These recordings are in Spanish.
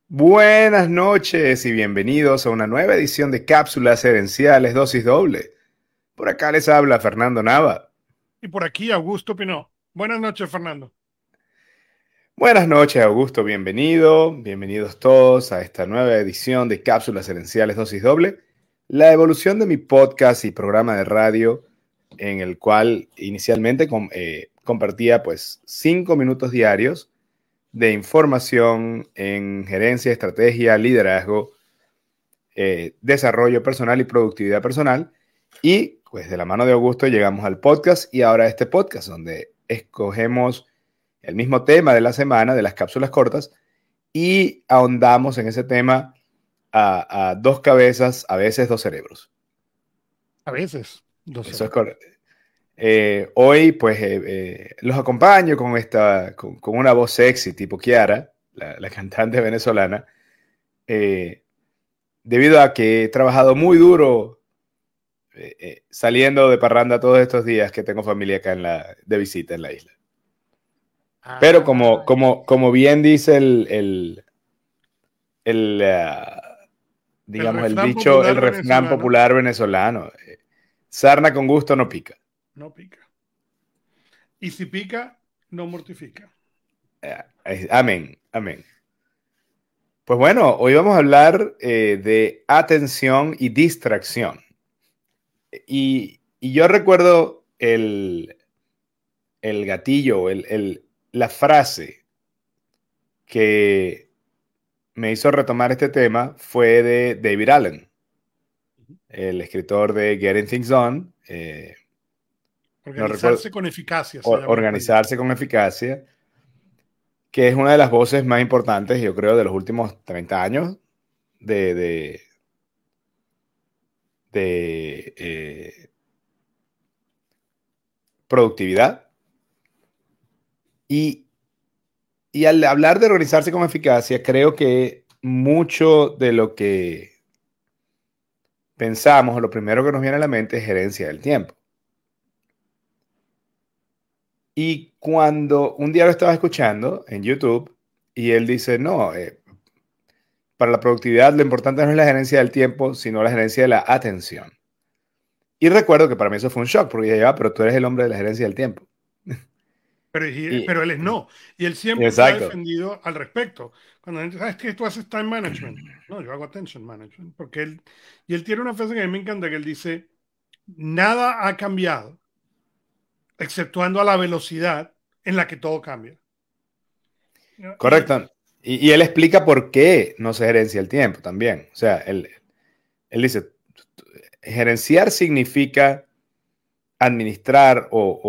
Buenas noches y bienvenidos a una nueva edición de Cápsulas Herenciales Dosis Doble. Por acá les habla Fernando Nava. Y por aquí Augusto Pinó. Buenas noches, Fernando. Buenas noches, Augusto, bienvenido. Bienvenidos todos a esta nueva edición de Cápsulas Herenciales Dosis Doble, la evolución de mi podcast y programa de radio en el cual inicialmente compartía pues 5 minutos diarios de información en gerencia, estrategia, liderazgo, desarrollo personal y productividad personal. Y pues de la mano de Augusto llegamos al podcast y ahora a este podcast donde escogemos el mismo tema de la semana, de las cápsulas cortas, y ahondamos en ese tema a dos cabezas, a veces dos cerebros. A veces, dos Eso es cerebros. correcto. Hoy pues los acompaño con una voz sexy tipo Kiara, la cantante venezolana, eh, debido a que he trabajado muy duro saliendo de parranda todos estos días que tengo familia acá de visita en la isla. Pero Ah, como bien dice el, el digamos, el refrán dicho, el popular refrán venezolano popular venezolano, sarna con gusto no pica. no pica. Y si pica, no mortifica. Amén, amén. Pues bueno, hoy vamos a hablar de atención y distracción. Y yo recuerdo el gatillo, la frase que me hizo retomar este tema fue de David Allen, el escritor de Getting Things Done. No recuerdo, Organizarse con eficacia se llama otro libro. organizarse con eficacia, que es una de las voces más importantes, yo creo, de los últimos 30 años de, de, de productividad. Y, y al hablar de organizarse con eficacia, creo que mucho de lo que pensamos, o lo primero que nos viene a la mente es gerencia del tiempo. Y cuando un día lo estaba escuchando en YouTube y él dice, no, para la productividad lo importante no es la gerencia del tiempo, sino la gerencia de la atención. Y recuerdo que para mí eso fue un shock, porque dije, pero tú eres el hombre de la gerencia del tiempo. Pero Y, él es no. Y él siempre se ha exacto, defendido al respecto. Cuando la gente, ¿sabes qué? Tú haces time management. No, yo hago attention management. Y él tiene una frase que a mí me encanta, que él dice, nada ha cambiado, exceptuando a la velocidad en la que todo cambia. ¿No? correcto. Y él explica por qué no se gerencia el tiempo también. O sea, él dice, gerenciar significa administrar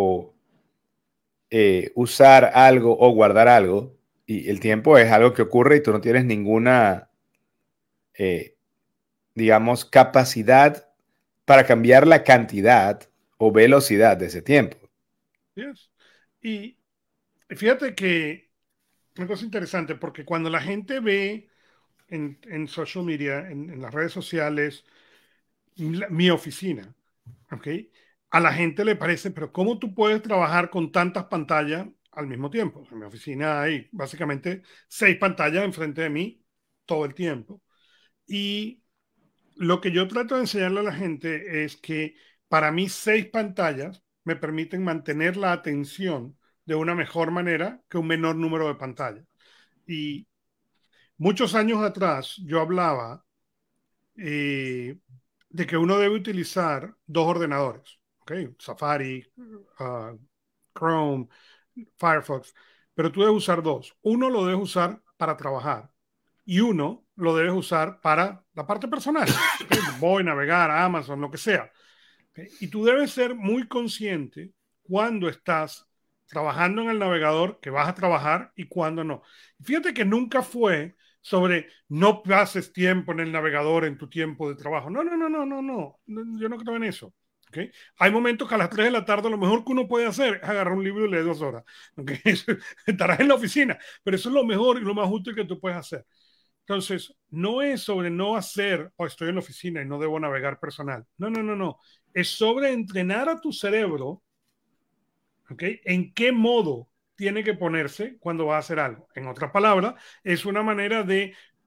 o usar algo o guardar algo. Y el tiempo es algo que ocurre y tú no tienes ninguna eh, digamos, capacidad para cambiar la cantidad o velocidad de ese tiempo. Yes. Y fíjate que una cosa interesante, porque cuando la gente ve en social media, en las redes sociales, mi oficina, ¿ok? A la gente le parece, pero ¿cómo tú puedes trabajar con tantas pantallas al mismo tiempo? En mi oficina hay básicamente 6 pantallas enfrente de mí todo el tiempo. Y lo que yo trato de enseñarle a la gente es que para mí 6 pantallas me permiten mantener la atención de una mejor manera que un menor número de pantallas. Y muchos años atrás yo hablaba eh, de que uno debe utilizar dos ordenadores, ¿ok? Safari, uh, Chrome, Firefox, pero tú debes usar dos. Uno lo debes usar para trabajar y uno lo debes usar para la parte personal, ¿ok? Voy a navegar a Amazon, lo que sea. ¿Ok? Y tú debes ser muy consciente cuando estás trabajando en el navegador, que vas a trabajar y cuando no. Fíjate que nunca fue sobre no pases tiempo en el navegador en tu tiempo de trabajo. No, no, no, no, no, no. Yo no creo en eso. ¿Okay? Hay momentos que a las 3 de la tarde lo mejor que uno puede hacer es agarrar un libro y leer 2 horas. ¿Okay? Estarás en la oficina, pero eso es lo mejor y lo más útil que tú puedes hacer. Entonces, no es sobre no hacer, o estoy en la oficina y no debo navegar personal. No, no, no, no. Es sobre entrenar a tu cerebro, ¿ok? En qué modo tiene que ponerse cuando va a hacer algo. En otras palabras, es una manera de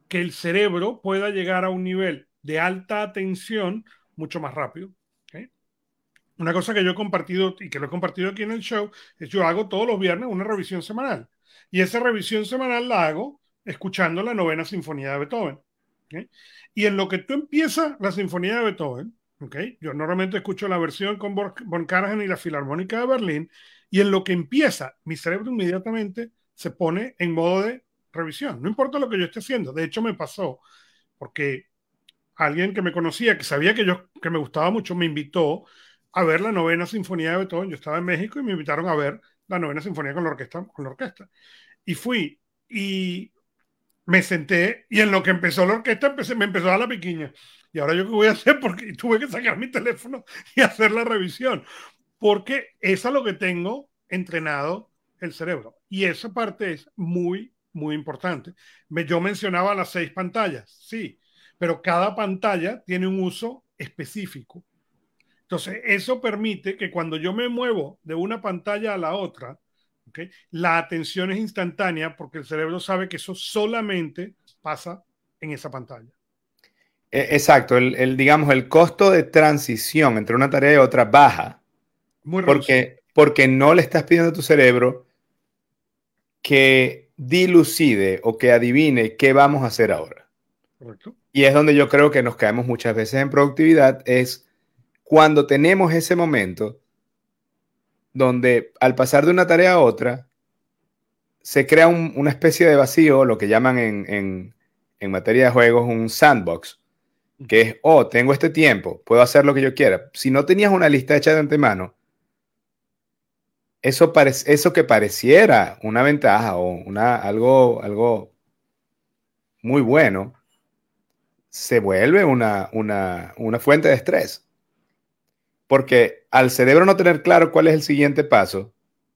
que el cerebro pueda llegar a un nivel de alta atención mucho más rápido. ¿Okay? Una cosa que yo he compartido y que lo he compartido aquí en el show es yo hago todos los viernes una revisión semanal. Y esa revisión semanal la hago escuchando la novena sinfonía de Beethoven. ¿Okay? Y en lo que tú empiezas la sinfonía de Beethoven, ¿okay? Yo normalmente escucho la versión con Von Karajan y la Filarmónica de Berlín, y en lo que empieza, mi cerebro inmediatamente se pone en modo de revisión. No importa lo que yo esté haciendo. De hecho, me pasó porque alguien que me conocía, que sabía que me gustaba mucho, me invitó a ver la novena sinfonía de Beethoven. Yo estaba en México y me invitaron a ver la novena sinfonía con la orquesta. Con la orquesta. Y fui y me senté y en lo que empezó la orquesta me empezó a dar la piquiña. Y ahora yo qué voy a hacer porque tuve que sacar mi teléfono y hacer la revisión. Porque es a lo que tengo entrenado el cerebro. Y esa parte es muy, muy importante. Yo mencionaba las 6 pantallas, sí, pero cada pantalla tiene un uso específico. Entonces, eso permite que cuando yo me muevo de una pantalla a la otra, ¿okay? La atención es instantánea porque el cerebro sabe que eso solamente pasa en esa pantalla. Exacto, digamos, el costo de transición entre una tarea y otra baja Muy reducido. porque no le estás pidiendo a tu cerebro que dilucide o que adivine qué vamos a hacer ahora. Correcto. Y es donde yo creo que nos caemos muchas veces en productividad, es cuando tenemos ese momento donde al pasar de una tarea a otra, se crea una especie de vacío, lo que llaman en materia de juegos un sandbox, que es, oh, tengo este tiempo, puedo hacer lo que yo quiera. Si no tenías una lista hecha de antemano, eso que pareciera una ventaja o algo muy bueno, se vuelve una fuente de estrés. Porque al cerebro no tener claro cuál es el siguiente paso,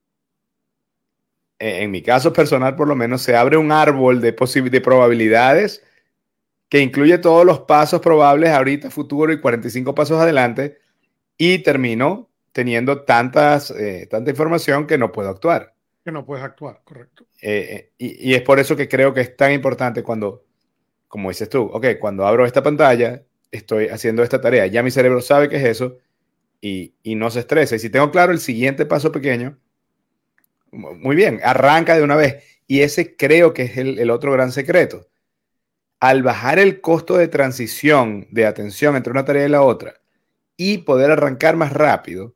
en mi caso personal por lo menos, se abre un árbol de probabilidades que incluye todos los pasos probables ahorita, futuro y 45 pasos adelante, y termino teniendo tanta información que no puedo actuar. Que no puedes actuar, correcto. Y es por eso que creo que es tan importante cuando, como dices tú, ok, cuando abro esta pantalla, estoy haciendo esta tarea, ya mi cerebro sabe que es eso y no se estresa. Y si tengo claro el siguiente paso pequeño, muy bien, arranca de una vez. Y ese creo que es el otro gran secreto. Al bajar el costo de transición de atención entre una tarea y la otra y poder arrancar más rápido,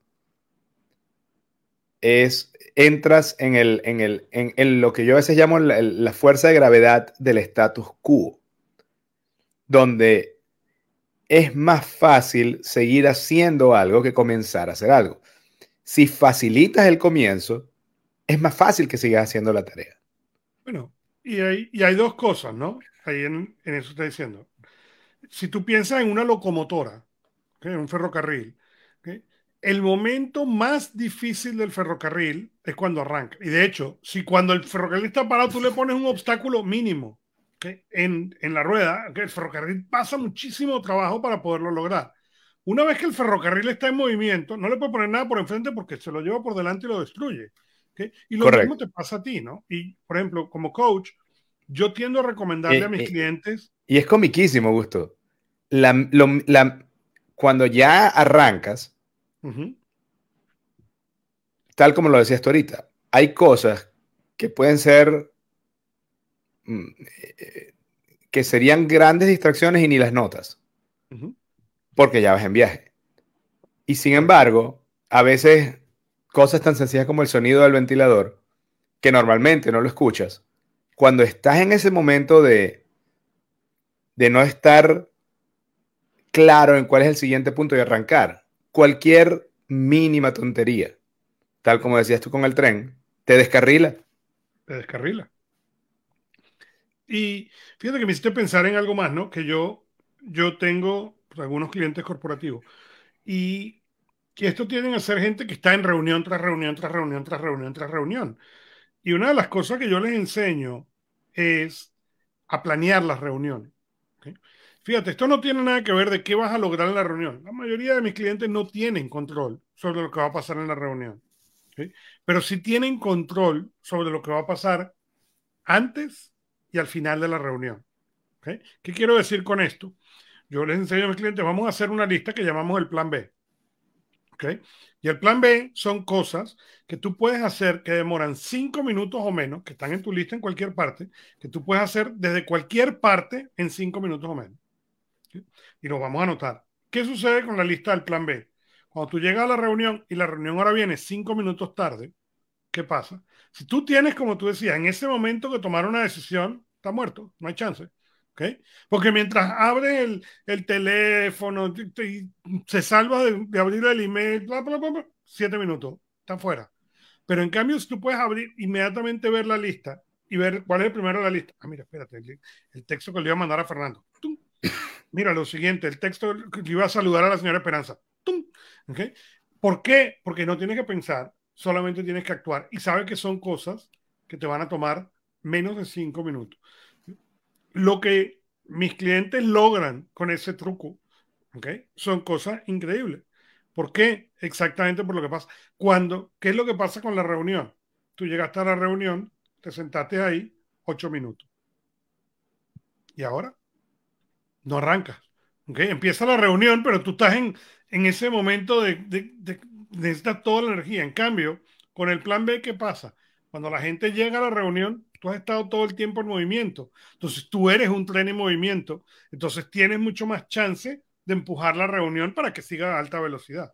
entras en lo que yo a veces llamo la fuerza de gravedad del status quo, donde es más fácil seguir haciendo algo que comenzar a hacer algo. Si facilitas el comienzo, es más fácil que sigas haciendo la tarea. Bueno, y hay dos cosas, ¿no? Ahí en eso está diciendo. Si tú piensas en una locomotora, ¿okay? En un ferrocarril, ¿okay? El momento más difícil del ferrocarril es cuando arranca. Y de hecho, si cuando el ferrocarril está parado, tú le pones un obstáculo mínimo, ¿okay? En la rueda, ¿okay? El ferrocarril pasa muchísimo trabajo para poderlo lograr. Una vez que el ferrocarril está en movimiento, no le puedes poner nada por enfrente porque se lo lleva por delante y lo destruye. ¿Okay? Y lo mismo Correcto. te pasa a ti, ¿no? Y, por ejemplo, como coach, yo tiendo a recomendarle a Eh, mis eh, clientes. y es comiquísimo, Gusto. Cuando ya arrancas, Uh-huh. tal como lo decías tú ahorita, hay cosas que pueden ser, mm, eh, que serían grandes distracciones y ni las notas, Uh-huh. porque ya vas en viaje. Y sin Correcto. embargo, a veces cosas tan sencillas como el sonido del ventilador, que normalmente no lo escuchas, cuando estás en ese momento de no estar claro en cuál es el siguiente punto de arrancar, cualquier mínima tontería, tal como decías tú con el tren, te descarrila. Te descarrila. Y fíjate que me hiciste pensar en algo más, ¿no? Que yo tengo pues, algunos clientes corporativos y que esto tienden a ser gente que está en reunión tras reunión, tras reunión, tras reunión, tras reunión. Y una de las cosas que yo les enseño es a planear las reuniones. ¿Ok? Fíjate, esto no tiene nada que ver de qué vas a lograr en la reunión. La mayoría de mis clientes no tienen control sobre lo que va a pasar en la reunión. ¿Ok? Pero sí tienen control sobre lo que va a pasar antes y al final de la reunión. ¿Ok? ¿Qué quiero decir con esto? Yo les enseño a mis clientes, vamos a hacer una lista que llamamos el plan B. ¿Ok? Y el plan B son cosas que tú puedes hacer que demoran 5 minutos o menos, que están en tu lista en cualquier parte, que tú puedes hacer desde cualquier parte en 5 minutos o menos. ¿Sí? Y lo vamos a anotar. ¿Qué sucede con la lista del plan B? Cuando tú llegas a la reunión y la reunión ahora viene 5 minutos tarde, ¿qué pasa? Si tú tienes, como tú decías, en ese momento que tomar una decisión, está muerto, no hay chance. ¿Ok? Porque mientras abres el teléfono, se salva de abrir el email, bla, bla, bla, bla, 7 minutos, está fuera. Pero en cambio, si tú puedes abrir inmediatamente ver la lista y ver cuál es el primero de la lista. Ah, mira, espérate, el texto que le iba a mandar a Fernando. ¡Tum! Mira, lo siguiente, el texto que le iba a saludar a la señora Esperanza. ¡Tum! ¿Ok? ¿Por qué? Porque no tienes que pensar, solamente tienes que actuar y sabes que son cosas que te van a tomar menos de 5 minutos. Lo que mis clientes logran con ese truco, ¿ok? Son cosas increíbles. ¿Por qué? Exactamente por lo que pasa. ¿Qué es lo que pasa con la reunión? Tú llegaste a la reunión, te sentaste ahí 8 minutos. ¿Y ahora? No arrancas. ¿Okay? Empieza la reunión, pero tú estás en ese momento necesitas toda la energía. En cambio, con el plan B, ¿qué pasa? Cuando la gente llega a la reunión, tú has estado todo el tiempo en movimiento. Entonces, tú eres un tren en movimiento. Entonces, tienes mucho más chance de empujar la reunión para que siga a alta velocidad.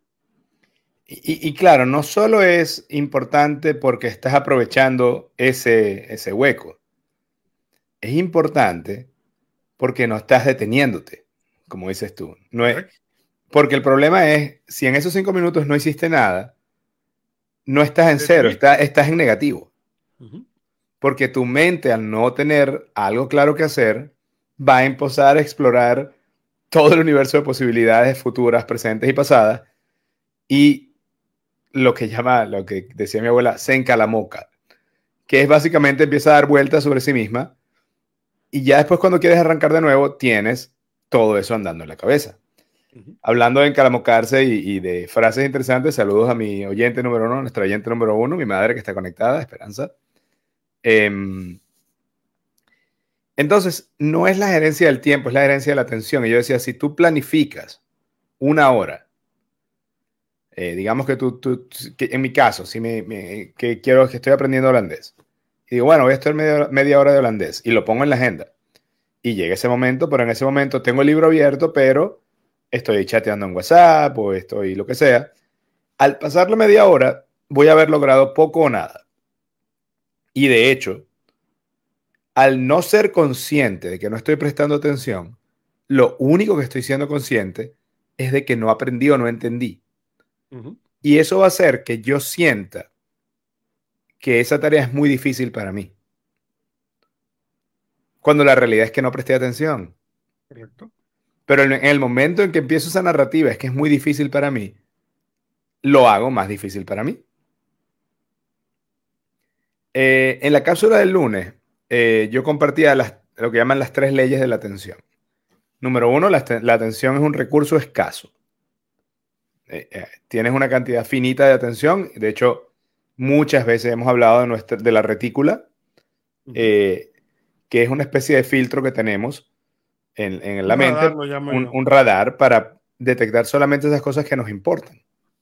Y claro, no solo es importante porque estás aprovechando ese hueco, es importante porque no estás deteniéndote, como dices tú. No es, Correcto. porque el problema es, si en esos 5 minutos no hiciste nada, no estás en cero, Deteniste. estás en negativo. Ujú. Porque tu mente, al no tener algo claro que hacer, va a empezar a explorar todo el universo de posibilidades futuras, presentes y pasadas. Y lo que decía mi abuela, se encalamoca, que es básicamente empieza a dar vueltas sobre sí misma. Y ya después, cuando quieres arrancar de nuevo, tienes todo eso andando en la cabeza. Ujú. Hablando de encalamocarse y de frases interesantes, saludos a mi oyente número uno, nuestra oyente número uno, mi madre que está conectada, Esperanza. Entonces, no es la gerencia del tiempo, es la gerencia de la atención. Y yo decía, si tú planificas una hora, digamos que que en mi caso, si que quiero que estoy aprendiendo holandés, y digo, bueno, voy a estar media hora de holandés, y lo pongo en la agenda, y llega ese momento, pero en ese momento tengo el libro abierto, pero estoy chateando en WhatsApp o estoy lo que sea. Al pasar la media hora, voy a haber logrado poco o nada. Y de hecho, al no ser consciente de que no estoy prestando atención, lo único que estoy siendo consciente es de que no aprendí o no entendí. Ujú. Y eso va a hacer que yo sienta que esa tarea es muy difícil para mí, cuando la realidad es que no presté atención. Correcto. Pero en el momento en que empiezo esa narrativa es que es muy difícil para mí, lo hago más difícil para mí. En la cápsula del lunes, yo compartía lo que llaman las 3 leyes de la atención. Número uno, la atención es un recurso escaso. Tienes una cantidad finita de atención. De hecho, muchas veces hemos hablado de la retícula, Ujú. eh, que es una especie de filtro que tenemos en Un la radar mente, lo llamo un, yo. un radar para detectar solamente esas cosas que nos importan.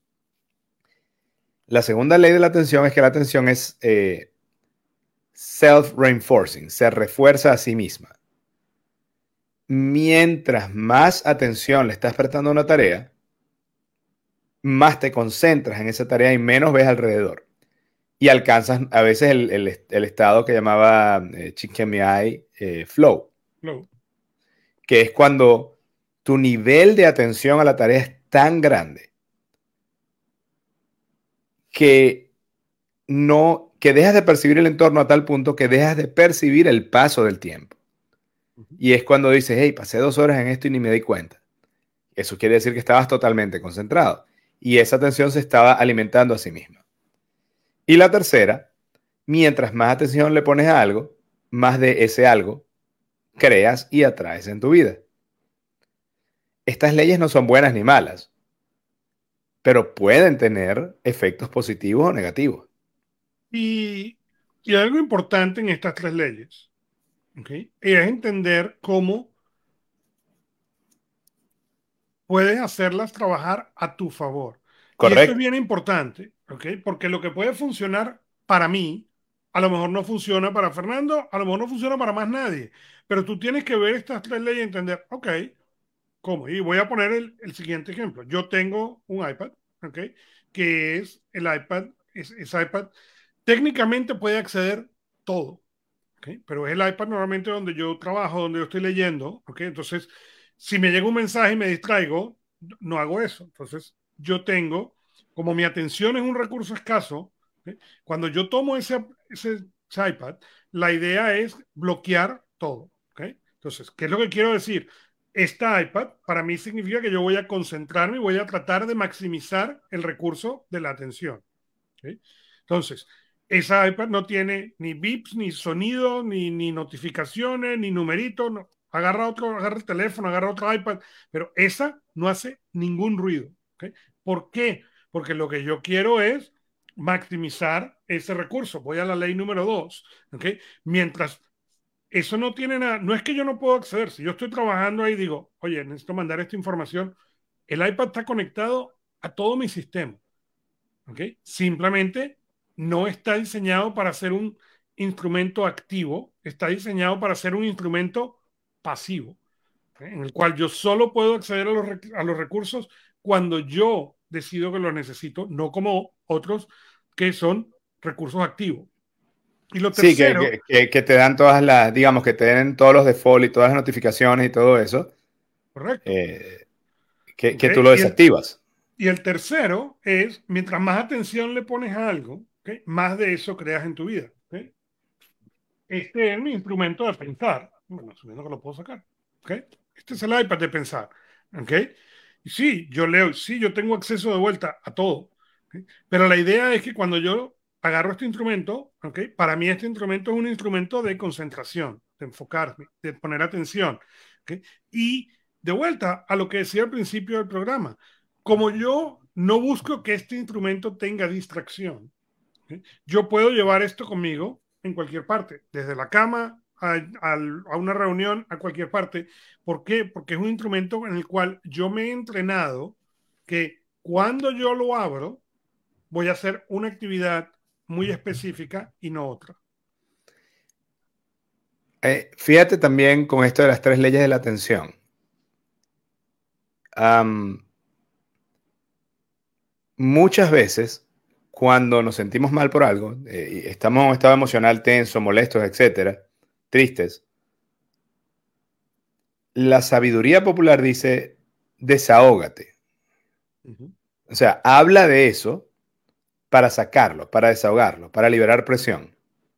La segunda ley de la atención es que la atención es self-reinforcing, se refuerza a sí misma. Mientras más atención le estás prestando a una tarea, más te concentras en esa tarea y menos ves alrededor. Y alcanzas a veces el estado que llamaba Csikszentmihalyi flow, Lo- que es cuando tu nivel de atención a la tarea es tan grande que que dejas de percibir el entorno a tal punto que dejas de percibir el paso del tiempo. Ujú. Y es cuando dices, hey, pasé 2 horas en esto y ni me di cuenta. Eso quiere decir que estabas totalmente concentrado y esa atención se estaba alimentando a sí misma. Y la tercera, mientras más atención le pones a algo, más de ese algo creas y atraes en tu vida. Estas leyes no son buenas ni malas, pero pueden tener efectos positivos o negativos. Y, y algo importante en estas 3 leyes, ¿ok? Y es entender cómo puedes hacerlas trabajar a tu favor. Y esto es Correcto. bien importante, ¿ok? Porque lo que puede funcionar para mí, a lo mejor no funciona para Fernando, a lo mejor no funciona para más nadie. Pero tú tienes que ver estas tres leyes y entender, ok, ¿cómo? Y voy a poner el siguiente ejemplo. Yo tengo un iPad, ¿ok? Que es el iPad, es iPad, técnicamente puede acceder todo, ¿ok? Pero es el iPad normalmente donde yo trabajo, donde yo estoy leyendo, ¿ok? Entonces, si me llega un mensaje y me distraigo, no hago eso. Entonces, yo tengo, como mi atención es un recurso escaso, ¿ok? Cuando yo tomo ese iPad, la idea es bloquear todo, ¿ok? Entonces, ¿qué es lo que quiero decir? Esta iPad para mí significa que yo voy a concentrarme y voy a tratar de maximizar el recurso de la atención. ¿Ok? Entonces, esa iPad no tiene ni bips, ni sonido, ni notificaciones, ni numeritos. No. Agarra otro, agarra el teléfono, agarra otro iPad, pero esa no hace ningún ruido. ¿Ok? ¿Por qué? Porque lo que yo quiero es maximizar ese recurso. Voy a la ley número 2. ¿Ok? Mientras eso no tiene nada, no es que yo no puedo acceder. Si yo estoy trabajando ahí, digo, oye, necesito mandar esta información. El iPad está conectado a todo mi sistema. ¿Ok? Simplemente no está diseñado para ser un instrumento activo, está diseñado para ser un instrumento pasivo, ¿ok? En el cual yo solo puedo acceder a los recursos cuando yo decido que los necesito, no como otros que son recursos activos. Y lo Sí, tercero, que te dan todas las, digamos, que te den todos los default y todas las notificaciones y todo eso, correcto, eh, ¿ok? que tú lo desactivas. Y el tercero es, mientras más atención le pones a algo, ¿ok? Más de eso creas en tu vida. ¿Ok? Este es mi instrumento de pensar. Bueno, asumiendo que lo puedo sacar. ¿Ok? Este es el iPad de pensar. ¿Ok? Y sí, yo leo, sí, yo tengo acceso de vuelta a todo. ¿Ok? Pero la idea es que cuando yo agarro este instrumento, ¿ok? Para mí este instrumento es un instrumento de concentración, de enfocarme, de poner atención. ¿Ok? Y de vuelta a lo que decía al principio del programa, como yo no busco que este instrumento tenga distracción, ¿sí? Yo puedo llevar esto conmigo en cualquier parte, desde la cama a una reunión, a cualquier parte. ¿Por qué? Porque es un instrumento en el cual yo me he entrenado que cuando yo lo abro, voy a hacer una actividad muy específica y no otra. Fíjate también con esto de las tres leyes de la atención. Am, Muchas veces, cuando nos sentimos mal por algo, y estamos en un estado emocional tenso, molestos, etcétera, tristes, la sabiduría popular dice, desahógate. Uh -huh. O sea, habla de eso para sacarlo, para desahogarlo, para liberar presión.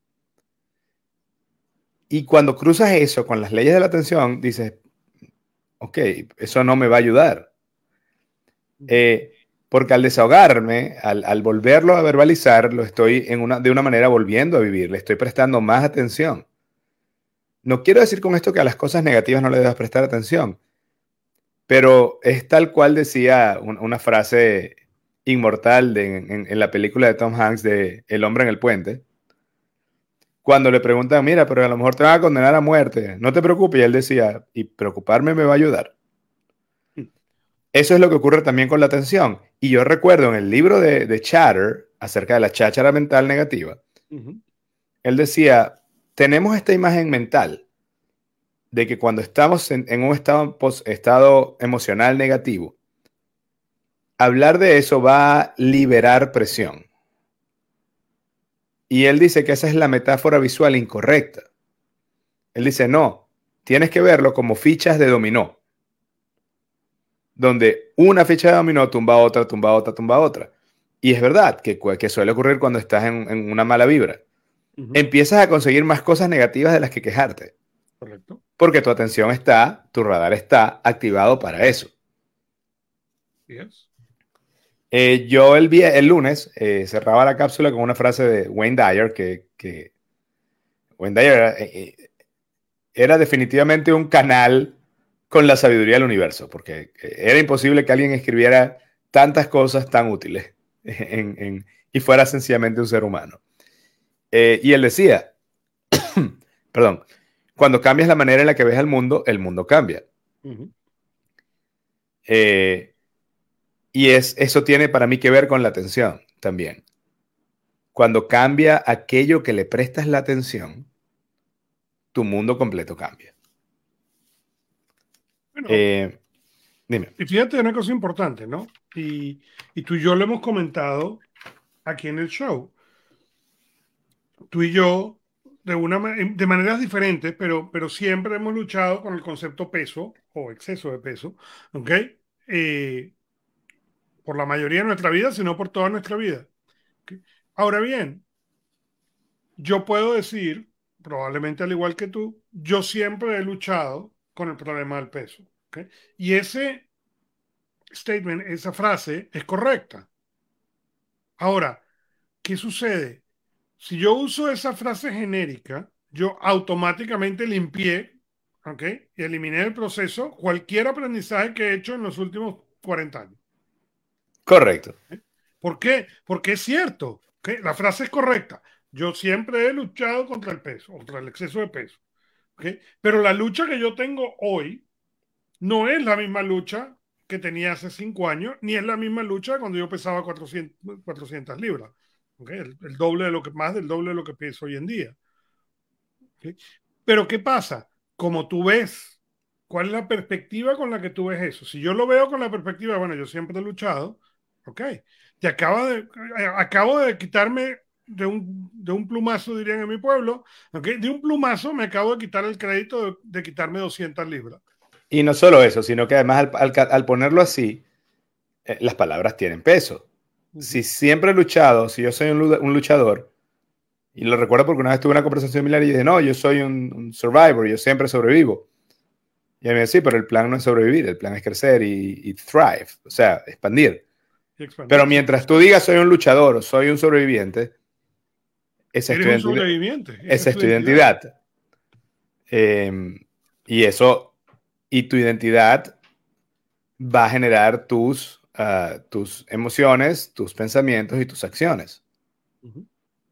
Y cuando cruzas eso con las leyes de la atención, dices, ok, eso no me va a ayudar. Uh -huh. Eh, Porque al desahogarme, al volverlo a verbalizar, lo estoy de una manera volviendo a vivir, le estoy prestando más atención. No quiero decir con esto que a las cosas negativas no le debas prestar atención, pero es tal cual decía una frase inmortal en la película de Tom Hanks de El hombre en el puente, cuando le preguntan, mira, pero a lo mejor te van a condenar a muerte, no te preocupes, y él decía, y preocuparme me va a ayudar. Eso es lo que ocurre también con la atención. Y yo recuerdo en el libro de Chatter, acerca de la cháchara mental negativa, Uh -huh. él decía, tenemos esta imagen mental de que cuando estamos en un estado emocional negativo, hablar de eso va a liberar presión. Y él dice que esa es la metáfora visual incorrecta. Él dice, no, tienes que verlo como fichas de dominó, donde una ficha de dominó tumba a otra, tumba a otra, tumba a otra. Y es verdad que suele ocurrir cuando estás en una mala vibra. Uh -huh. Empiezas a conseguir más cosas negativas de las que quejarte, Correcto. porque tu atención está, tu radar está activado para eso. Yes. Yo el lunes cerraba la cápsula con una frase de Wayne Dyer, que Wayne Dyer era definitivamente un canal con la sabiduría del universo, porque era imposible que alguien escribiera tantas cosas tan útiles y fuera sencillamente un ser humano. Y él decía, perdón, Cuando cambias la manera en la que ves el mundo cambia. Ujú. Eh, eso tiene para mí que ver con la atención también. Cuando cambia aquello que le prestas la atención, tu mundo completo cambia. Bueno, Eh, Dime. y fíjate una cosa importante, ¿no? Y tú y yo lo hemos comentado aquí en el show. Tú y yo, de maneras diferentes, pero siempre hemos luchado con el concepto peso o exceso de peso, ¿ok? Eh, por la mayoría de nuestra vida, sino por toda nuestra vida. ¿Ok? Ahora bien, yo puedo decir, probablemente al igual que tú, yo siempre he luchado con el problema del peso, ¿ok? Y ese statement, esa frase es correcta. Ahora, ¿qué sucede? Si yo uso esa frase genérica, yo automáticamente limpié, ¿ok? Y eliminé del proceso cualquier aprendizaje que he hecho en los últimos 40 años. Correcto. ¿Ok? ¿Por qué? Porque es cierto, ¿ok? La frase es correcta. Yo siempre he luchado contra el peso, contra el exceso de peso, ¿ok? Pero la lucha que yo tengo hoy no es la misma lucha que tenía hace 5 años, ni es la misma lucha cuando yo pesaba 400 libras. ¿Okay? El doble de lo que, más del doble de lo que peso hoy en día. ¿Okay? Pero ¿qué pasa? Como tú ves, ¿cuál es la perspectiva con la que tú ves eso? Si yo lo veo con la perspectiva, bueno, yo siempre he luchado, ok, acabo de quitarme de un plumazo, dirían en mi pueblo, okay, de un plumazo me acabo de quitar el crédito de quitarme 200 libras. Y no solo eso, sino que además al ponerlo así, las palabras tienen peso. Si Ujú. siempre he luchado, si yo soy un luchador, y lo recuerdo porque una vez tuve una conversación similar y dije, no, yo soy un survivor, yo siempre sobrevivo. Y a mí me decía, sí, pero el plan no es sobrevivir, el plan es crecer y thrive, o sea, expandir. Y Pero expandirse. mientras tú digas soy un luchador o soy un sobreviviente, esa es Eres tu un identidad. sobreviviente, esa Esa es es tu tu identidad. identidad. Eh, y eso, y tu identidad va a generar tus emociones, tus pensamientos y tus acciones. Ujú.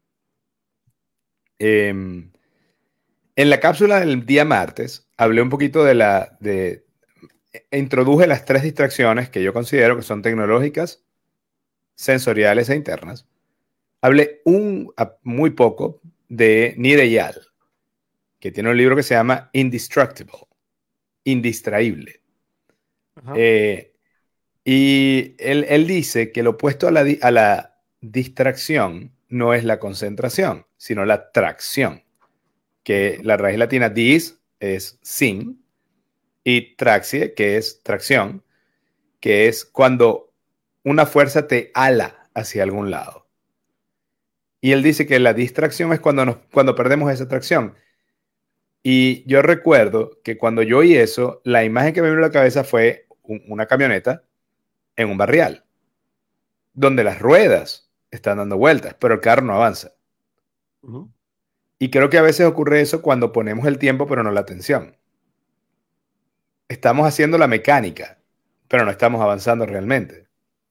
Eh, en la cápsula del día martes hablé un poquito introduje las tres distracciones que yo considero que son tecnológicas, sensoriales e internas. Hablé muy poco de Nir Eyal, que tiene un libro que se llama Indestructible, indistraíble. Ajá. Eh, y él dice que lo opuesto a la distracción no es la concentración, sino la tracción, que Claro. la raíz latina dis es sin y traxie, que es tracción, que es cuando una fuerza te ala hacia algún lado. Y él dice que la distracción es cuando perdemos esa tracción. Y yo recuerdo que cuando yo oí eso, la imagen que me vino a la cabeza fue una camioneta en un barrial, donde las ruedas están dando vueltas, pero el carro no avanza. Ujú. Y creo que a veces ocurre eso cuando ponemos el tiempo, pero no la atención. Estamos haciendo la mecánica, pero no estamos avanzando realmente.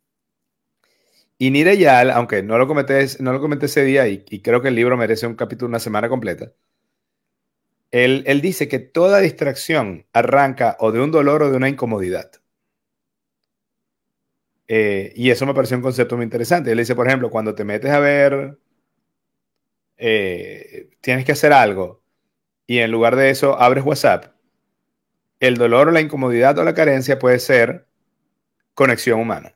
Y Nireyal, aunque no lo comenté ese día y creo que el libro merece un capítulo, una semana completa, él dice que toda distracción arranca o de un dolor o de una incomodidad. Y eso me pareció un concepto muy interesante. Él dice, por ejemplo, cuando te metes a ver, tienes que hacer algo y en lugar de eso abres WhatsApp, el dolor o la incomodidad o la carencia puede ser conexión humana.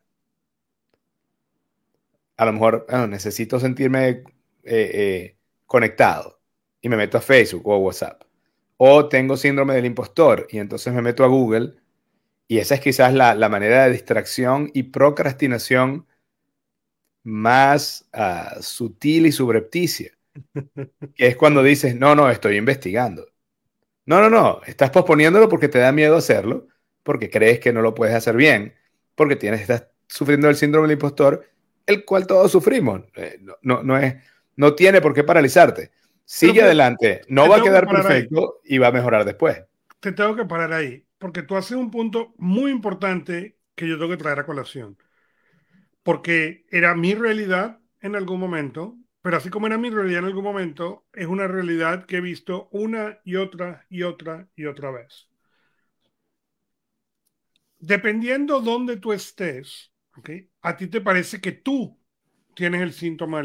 A lo mejor necesito sentirme conectado y me meto a Facebook o a WhatsApp. O tengo síndrome del impostor y entonces me meto a Google y esa es quizás la manera de distracción y procrastinación más sutil y subrepticia, que es cuando Sí. dices, no, no, estoy investigando. No, no, no, estás posponiéndolo porque te da miedo hacerlo, porque crees que no lo puedes hacer bien, porque estás sufriendo el síndrome del impostor, el cual todos sufrimos. No tiene por qué paralizarte. Pero Sigue fíjate, adelante, no te va a tengo que quedar parar ahí. perfecto y va a mejorar después. Te tengo que parar ahí. Porque tú haces un punto muy importante que yo tengo que traer a colación. Porque era mi realidad en algún momento. pero así como era mi realidad en algún momento, es una realidad que he visto una y otra y otra y otra vez. Dependiendo dónde tú estés, ¿ok? A ti te parece que tú tienes el síntoma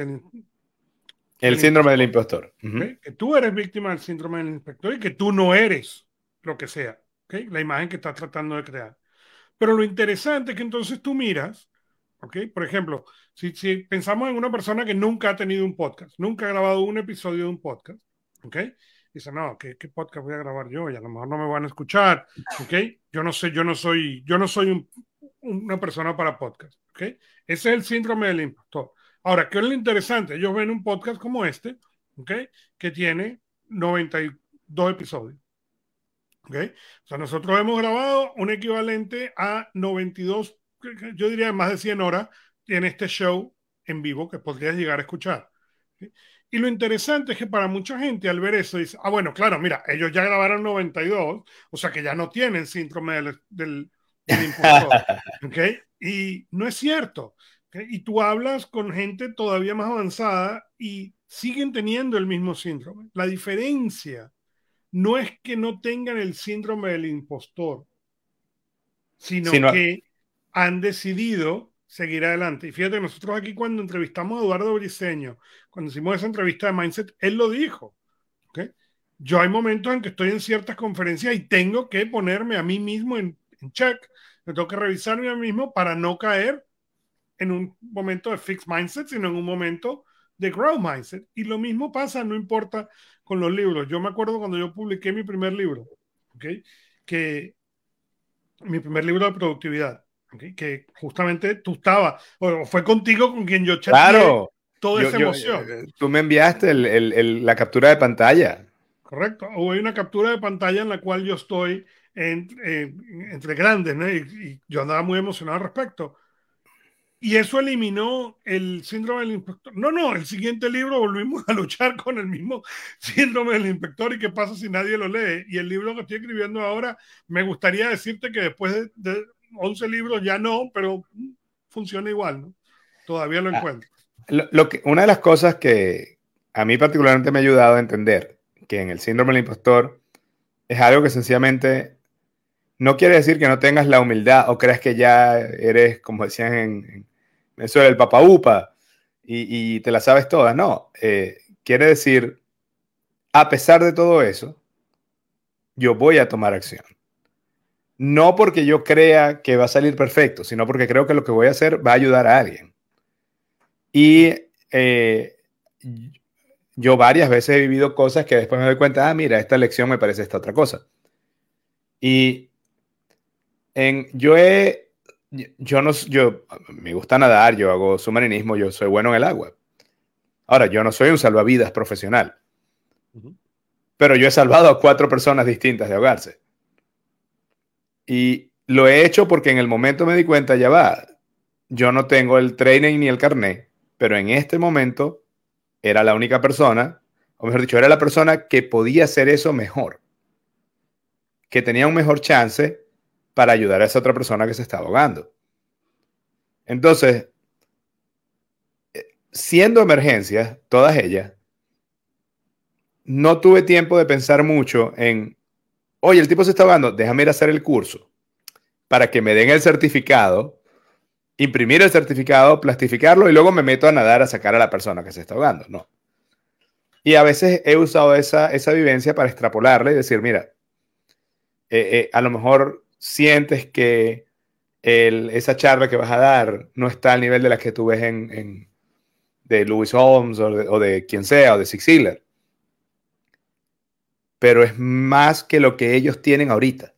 El del síndrome del impostor, impostor. ¿ok? Ujú. Que tú eres víctima del síndrome del impostor y que tú no eres lo que sea, ¿ok? La imagen que estás tratando de crear. Pero lo interesante es que entonces tú miras, ¿ok? Por ejemplo, si pensamos en una persona que nunca ha tenido un podcast, nunca ha grabado un episodio de un podcast, ¿ok? Dice, no, ¿qué podcast voy a grabar yo? Y a lo mejor no me van a escuchar, ¿ok? Yo no sé, yo no soy una persona para podcast, ¿ok? Ese es el síndrome del impostor. Ahora, ¿qué es lo interesante? Ellos ven un podcast como este, ¿ok? Que tiene 92 episodios. ¿Okay? O sea, nosotros hemos grabado un equivalente a 92, yo diría más de 100 horas en este show en vivo que podrías llegar a escuchar. ¿Okay? Y lo interesante es que para mucha gente al ver eso dice, ah, bueno, claro, mira, ellos ya grabaron 92, o sea que ya no tienen síndrome del impostor. ¿Okay? Y no es cierto. ¿Okay? Y tú hablas con gente todavía más avanzada y siguen teniendo el mismo síndrome. La diferencia no es que no tengan el síndrome del impostor, sino Sino, que han decidido seguir adelante. Y fíjate, nosotros aquí cuando entrevistamos a Eduardo Briceño, cuando hicimos esa entrevista de Mindset, él lo dijo. ¿Okay? Yo hay momentos en que estoy en ciertas conferencias y tengo que ponerme a mí mismo en check. Me tengo que revisarme a mí mismo para no caer en un momento de fixed mindset, sino en un momento de growth mindset. Y lo mismo pasa, no importa con los libros. Yo me acuerdo cuando yo publiqué mi primer libro, ¿okay? Que mi primer libro de productividad, ¿okay? Que justamente tú estabas, o fue contigo con quien yo chateé claro, toda esa emoción. tú me enviaste la captura de pantalla. Correcto. Hubo una captura de pantalla en la cual yo estoy entre grandes, ¿no? Y yo andaba muy emocionado al respecto. Y eso eliminó el síndrome del inspector. No, no, el siguiente libro volvimos a luchar con el mismo síndrome del inspector y qué pasa si nadie lo lee. Y el libro que estoy escribiendo ahora, me gustaría decirte que después de 11 libros ya no, pero funciona igual, ¿no? Todavía lo Ah, encuentro. una de las cosas que a mí particularmente me ha ayudado a entender que en el síndrome del impostor es algo que sencillamente no quiere decir que no tengas la humildad o creas que ya eres, como decían en Venezuela, el papa upa y te la sabes todas. No, quiere decir, a pesar de todo eso, yo voy a tomar acción. No porque yo crea que va a salir perfecto, sino porque creo que lo que voy a hacer va a ayudar a alguien. Y yo varias veces he vivido cosas que después me doy cuenta, ah, mira, esta lección me parece esta otra cosa. Y en, yo he, yo no, yo, me gusta nadar, yo hago submarinismo, yo soy bueno en el agua. Ahora, yo no soy un salvavidas profesional, Uh -huh. pero yo he salvado a 4 personas distintas de ahogarse. Y lo he hecho porque en el momento me di cuenta, ya va, yo no tengo el training ni el carnet, pero en este momento era la única persona, o mejor dicho, era la persona que podía hacer eso mejor, que tenía un mejor chance para ayudar a esa otra persona que se estaba ahogando. Entonces, siendo emergencias, todas ellas, no tuve tiempo de pensar mucho en, oye, el tipo se está ahogando, déjame ir a hacer el curso para que me den el certificado, imprimir el certificado, plastificarlo y luego me meto a nadar a sacar a la persona que se está ahogando. No. Y a veces he usado esa vivencia para extrapolarla y decir, mira, a lo mejor sientes que esa charla que vas a dar no está al nivel de la que tú ves de Lewis Holmes o de quien sea, o de Zig Ziglar. Pero es más que lo que ellos tienen ahorita.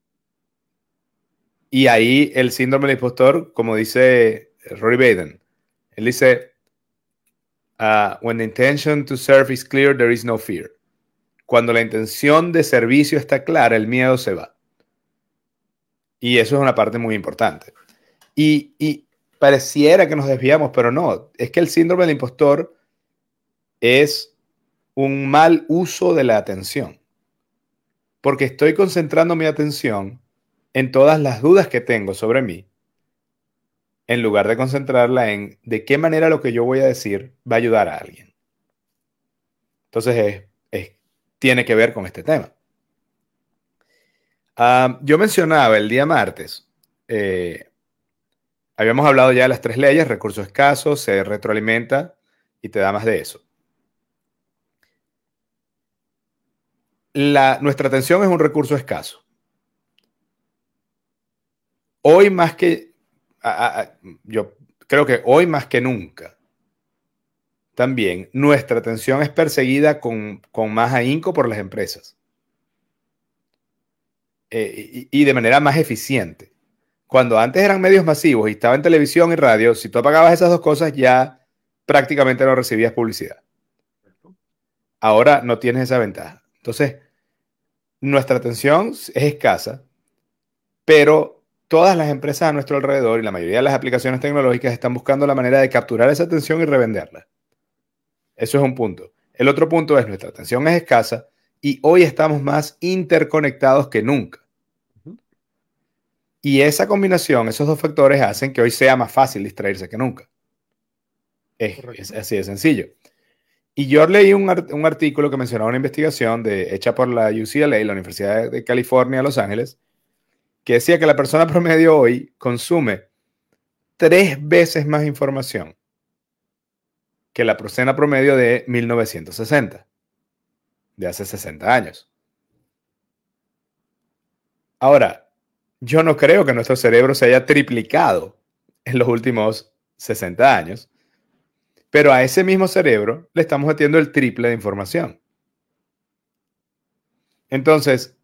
Y ahí el síndrome del impostor, como dice Rory Baden, él dice, when the intention to serve is clear, there is no fear. Cuando la intención de servicio está clara, el miedo se va. Y eso es una parte muy importante. Y pareciera que nos desviamos, pero no. Es que el síndrome del impostor es un mal uso de la atención. Porque estoy concentrando mi atención en todas las dudas que tengo sobre mí en lugar de concentrarla en de qué manera lo que yo voy a decir va a ayudar a alguien. Entonces tiene que ver con este tema. Yo mencionaba el día martes, eh, habíamos hablado ya de las tres leyes: recurso escaso, se retroalimenta y te da más de eso. Nuestra atención es un recurso escaso. Hoy más que, yo creo que hoy más que nunca, también nuestra atención es perseguida con más ahínco por las empresas, y de manera más eficiente. Cuando antes eran medios masivos y estaba en televisión y radio, si tú apagabas esas dos cosas ya prácticamente no recibías publicidad. Ahora no tienes esa ventaja. Entonces, nuestra atención es escasa, pero todas las empresas a nuestro alrededor y la mayoría de las aplicaciones tecnológicas están buscando la manera de capturar esa atención y revenderla. Eso es un punto. El otro punto es nuestra atención es escasa y hoy estamos más interconectados que nunca. Y esa combinación, esos dos factores hacen que hoy sea más fácil distraerse que nunca. Es así de sencillo. Y yo leí un artículo que mencionaba una investigación hecha por la UCLA, la Universidad de California, Los Ángeles, que decía que la persona promedio hoy consume 3 veces más información que la persona promedio de 1960, de hace 60 años. Ahora, yo no creo que nuestro cerebro se haya triplicado en los últimos 60 años, pero a ese mismo cerebro le estamos metiendo el triple de información. Entonces,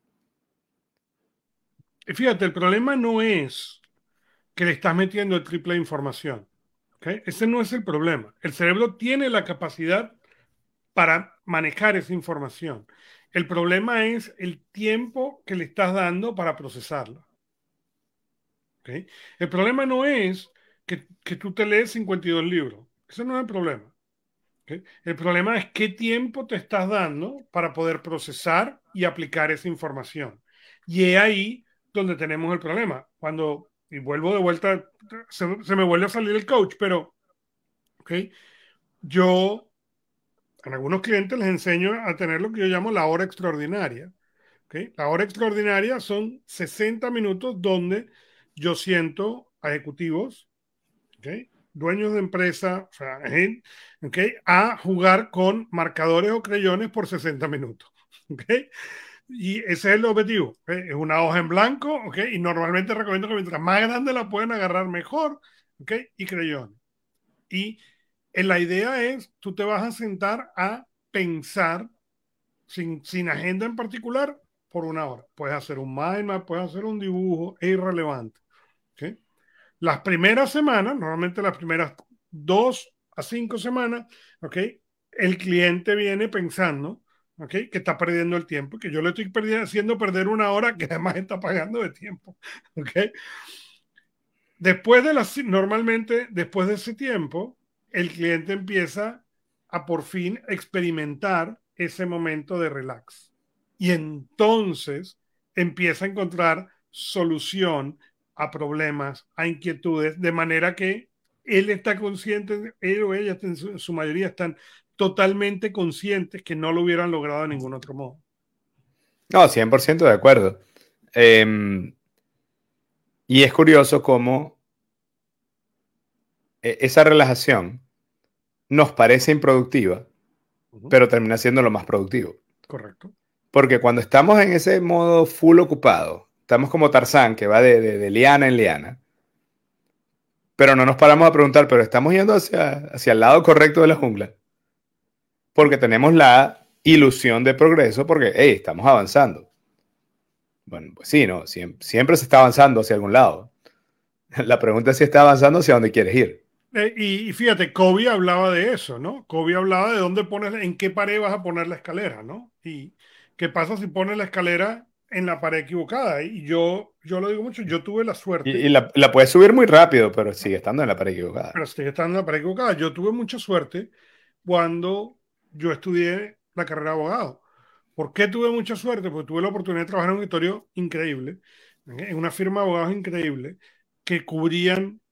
Fíjate, el problema no es que le estás metiendo el triple de información. ¿Ok? Ese no es el problema. El cerebro tiene la capacidad para manejar esa información. El problema es el tiempo que le estás dando para procesarla. ¿Ok? El problema no es que tú te lees 52 libros. Ese no es el problema. ¿Ok? El problema es qué tiempo te estás dando para poder procesar y aplicar esa información. Y es ahí donde tenemos el problema. Cuando, y vuelvo de vuelta, se me vuelve a salir el coach, pero ¿ok? Yo a algunos clientes les enseño a tener lo que yo llamo la hora extraordinaria. ¿Ok? La hora extraordinaria son 60 minutos donde yo siento a ejecutivos, ¿ok? Dueños de empresa, o sea, ¿ok? A jugar con marcadores o creyones por 60 minutos. ¿Ok? Y ese es el objetivo. ¿Ok? Es una hoja en blanco, ¿ok? Y normalmente recomiendo que mientras más grande la pueden agarrar mejor, ¿ok? Y creyones. Y la idea es, tú te vas a sentar a pensar sin agenda en particular por una hora. Puedes hacer un mind map, puedes hacer un dibujo, es irrelevante. ¿Okay? Las primeras semanas, normalmente las primeras 2 a 5 semanas, ¿ok? El cliente viene pensando, ¿ok? Que está perdiendo el tiempo, que yo le estoy haciendo perder una hora que además está pagando de tiempo, ¿ok? Normalmente, después de ese tiempo, el cliente empieza a por fin experimentar ese momento de relax. Y entonces empieza a encontrar solución a problemas, a inquietudes, de manera que él está consciente, él o ella en su mayoría están totalmente conscientes que no lo hubieran logrado de ningún otro modo. no, 100% de acuerdo. Eh, y es curioso cómo esa relajación nos parece improductiva, Uh -huh. pero termina siendo lo más productivo. Correcto. Porque cuando estamos en ese modo full ocupado, estamos como Tarzán, que va de liana en liana, pero no nos paramos a preguntar, pero estamos yendo hacia el lado correcto de la jungla, porque tenemos la ilusión de progreso, porque, hey, estamos avanzando. Bueno, pues sí, ¿no? Siempre se está avanzando hacia algún lado. La pregunta es si está avanzando hacia dónde quieres ir. Y fíjate, Kobe hablaba de eso, ¿no? Kobe hablaba de dónde pones, en qué pared vas a poner la escalera, ¿no? Y qué pasa si pones la escalera en la pared equivocada. Y yo lo digo mucho, yo tuve la Y suerte, la puedes subir muy rápido, pero sigue estando en la pared equivocada. pero estoy estando en la pared equivocada. Yo tuve mucha suerte cuando yo estudié la carrera de abogado. ¿Por qué tuve mucha suerte? Porque tuve la oportunidad de trabajar en un escritorio increíble, en una firma de abogados increíble, que cubrían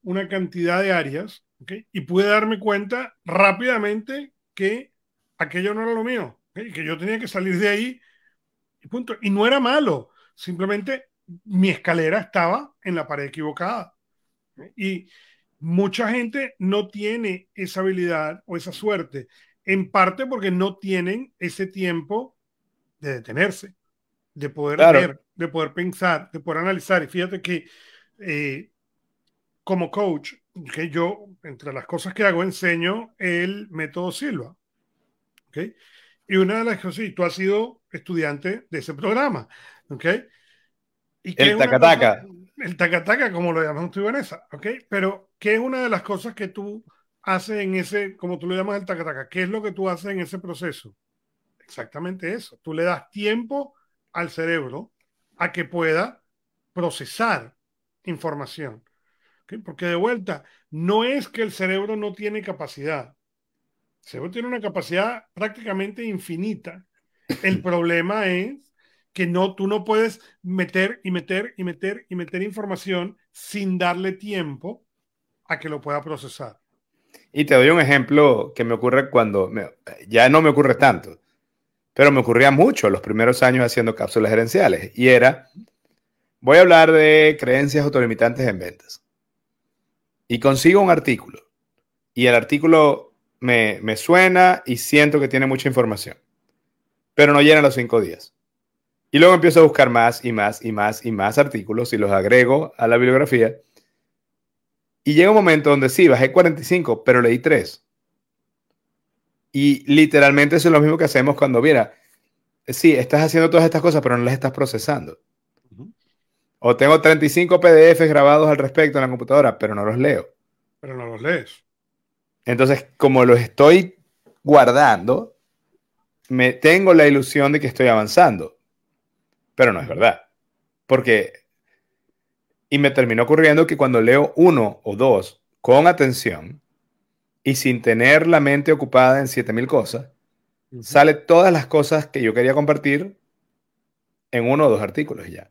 una cantidad de áreas, ¿ok? Y pude darme cuenta rápidamente que aquello no era lo mío, ¿ok? Que yo tenía que salir de ahí y punto. Y no era malo, simplemente mi escalera estaba en la pared equivocada. Y mucha gente no tiene esa habilidad o esa suerte, en parte porque no tienen ese tiempo de detenerse, de poder Claro, ver, de poder pensar, de poder analizar. Y fíjate que eh, como coach, que yo, entre las cosas que hago, enseño el método Silva. ¿Ok? Y una de las cosas, y tú has sido estudiante de ese programa. ¿Ok? Y que es el una cosa, taca-taca. el taca-taca, como lo llamas tú, Vanessa, ¿ok? Pero, ¿qué es una de las cosas que tú haces en ese, como tú lo llamas el taca-taca? ¿Qué es lo que tú haces en ese proceso? Exactamente eso. Tú le das tiempo al cerebro a que pueda procesar información. ¿Ok? Porque de vuelta, no es que el cerebro no tiene capacidad. El cerebro tiene una capacidad prácticamente infinita. El problema es que no, tú no puedes meter y meter y meter y meter información sin darle tiempo a que lo pueda procesar. Y te doy un ejemplo que me ocurre ya no me ocurre tanto, pero me ocurría mucho los primeros años haciendo cápsulas gerenciales. Y era, voy a hablar de creencias autolimitantes en ventas. Y consigo un artículo. Y el artículo me suena y siento que tiene mucha información, pero no llena los 5 días. Y luego empiezo a buscar más y más y más y más artículos y los agrego a la bibliografía. Y llega un momento donde sí, bajé 45, pero leí 3. Y literalmente eso es lo mismo que hacemos cuando, mira, sí, estás haciendo todas estas cosas, pero no las estás procesando. Ujú. O tengo 35 PDFs grabados al respecto en la computadora, pero no los leo. Pero no los lees. Entonces, como los estoy guardando, me tengo la ilusión de que estoy avanzando, pero no es Ujú. verdad. Porque, y me terminó ocurriendo que cuando leo uno o dos con atención y sin tener la mente ocupada en 7000 cosas, Ujú. sale todas las cosas que yo quería compartir en uno o dos artículos y ya.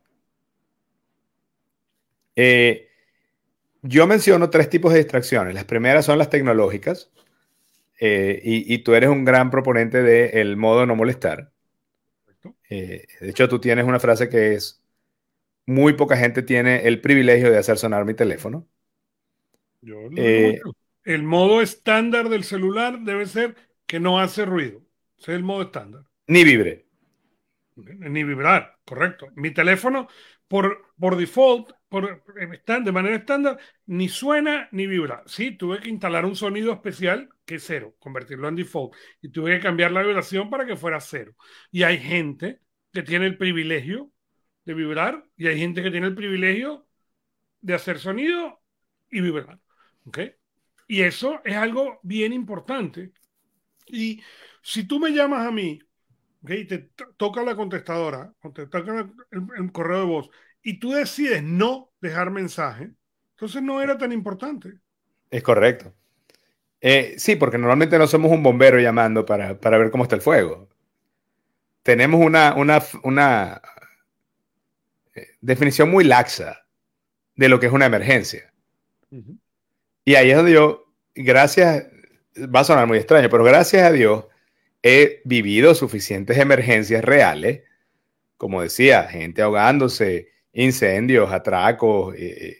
Eh, yo menciono 3 tipos de distracciones. Las primeras son las tecnológicas, y tú eres un gran proponente del modo no molestar. Perfecto. De hecho, tú tienes una frase que es, muy poca gente tiene el privilegio de hacer sonar mi teléfono. Yo lo digo Eh, mucho. El modo estándar del celular debe ser que no hace ruido. Ese es el modo estándar. Ni vibre. Ni vibrar, correcto. Mi teléfono, por default, de manera estándar, ni suena ni vibra. Sí, tuve que instalar un sonido especial que es cero, convertirlo en default. Y tuve que cambiar la vibración para que fuera cero. Y hay gente que tiene el privilegio de vibrar y hay gente que tiene el privilegio de hacer sonido y vibrar. ¿Ok? Y eso es algo bien importante. Y si tú me llamas a mí, ¿ok? Te toca la contestadora, o te toca el correo de voz, y tú decides no dejar mensaje, entonces no era tan importante. Es correcto. Sí, porque normalmente no somos un bombero llamando para ver cómo está el fuego. Tenemos una definición muy laxa de lo que es una emergencia. Ujú. Y ahí es donde yo, gracias, va a sonar muy extraño, pero gracias a Dios he vivido suficientes emergencias reales, como decía, gente ahogándose, incendios, atracos,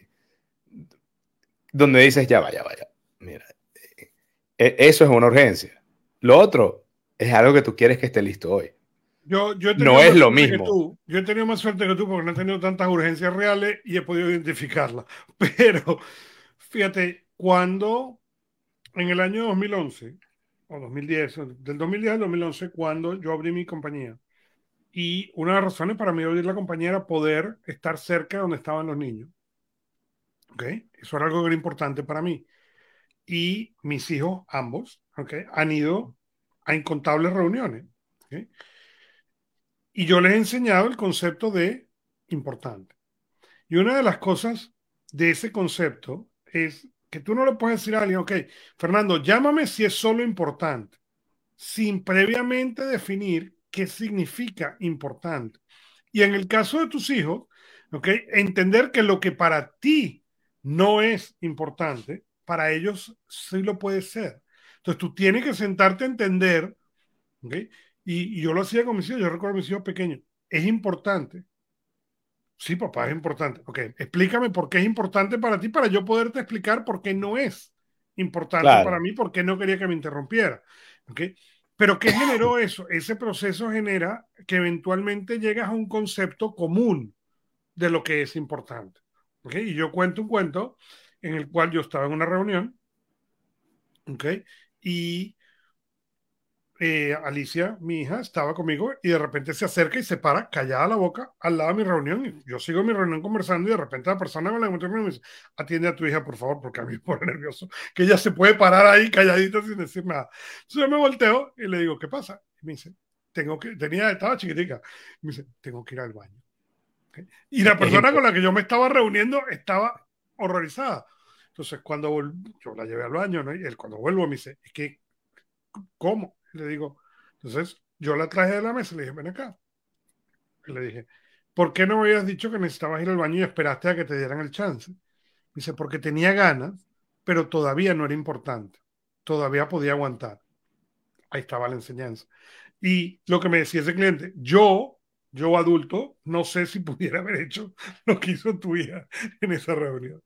donde dices, ya vaya, vaya, mira, eso es una urgencia. Lo otro es algo que tú quieres que esté listo hoy. Yo he No tenido es más lo suerte que mismo. tú. Yo he tenido más suerte que tú porque no he tenido tantas urgencias reales y he podido identificarlas. Pero fíjate, cuando en el año 2011 o 2010, del 2010 al 2011, cuando yo abrí mi compañía, y una de las razones para mí abrir la compañía era poder estar cerca de donde estaban los niños. ¿Ok? Eso era algo que era importante para mí. Y mis hijos, ambos, ¿ok? Han ido a incontables reuniones. ¿Ok? Y yo les he enseñado el concepto de importante. Y una de las cosas de ese concepto es que tú no le puedes decir a alguien, ok, Fernando, llámame si es solo importante, sin previamente definir qué significa importante. Y en el caso de tus hijos, ¿ok? Entender que lo que para ti no es importante, para ellos sí lo puede ser. Entonces tú tienes que sentarte a entender, ¿ok? Y yo lo hacía con mis hijos, yo recuerdo a mis hijos pequeños, es importante. Sí, papá, es importante. Ok, explícame por qué es importante para ti, para yo poderte explicar por qué no es importante para Claro, mí, por qué no quería que me interrumpiera. Ok, pero ¿qué generó eso? Ese proceso genera que eventualmente llegas a un concepto común de lo que es importante. ¿Ok? Y yo cuento un cuento en el cual yo estaba en una reunión, ¿ok? Y Alicia, mi hija, estaba conmigo y de repente se acerca y se para callada la boca al lado de mi reunión. Y yo sigo mi reunión conversando y de repente la persona con la que me dice, atiende a tu hija, por favor, porque a mí me pone nervioso, que ella se puede parar ahí calladita sin decir nada. Entonces yo me volteo y le digo, ¿qué pasa? Y me dice, estaba chiquitica. Y me dice, tengo que ir al baño. ¿Okay? Y la es persona con la importante. que yo me estaba reuniendo estaba horrorizada. Entonces yo la llevé al baño, ¿no? Y él cuando vuelvo me dice, es que ¿cómo? Le digo, entonces yo la traje de la mesa y le dije, ven acá. Y le dije, ¿por qué no me habías dicho que necesitabas ir al baño y esperaste a que te dieran el chance? Dice, porque tenía ganas, pero todavía no era importante. Todavía podía aguantar. Ahí estaba la enseñanza. Y lo que me decía ese cliente, yo adulto, no sé si pudiera haber hecho lo que hizo tu hija en esa reunión.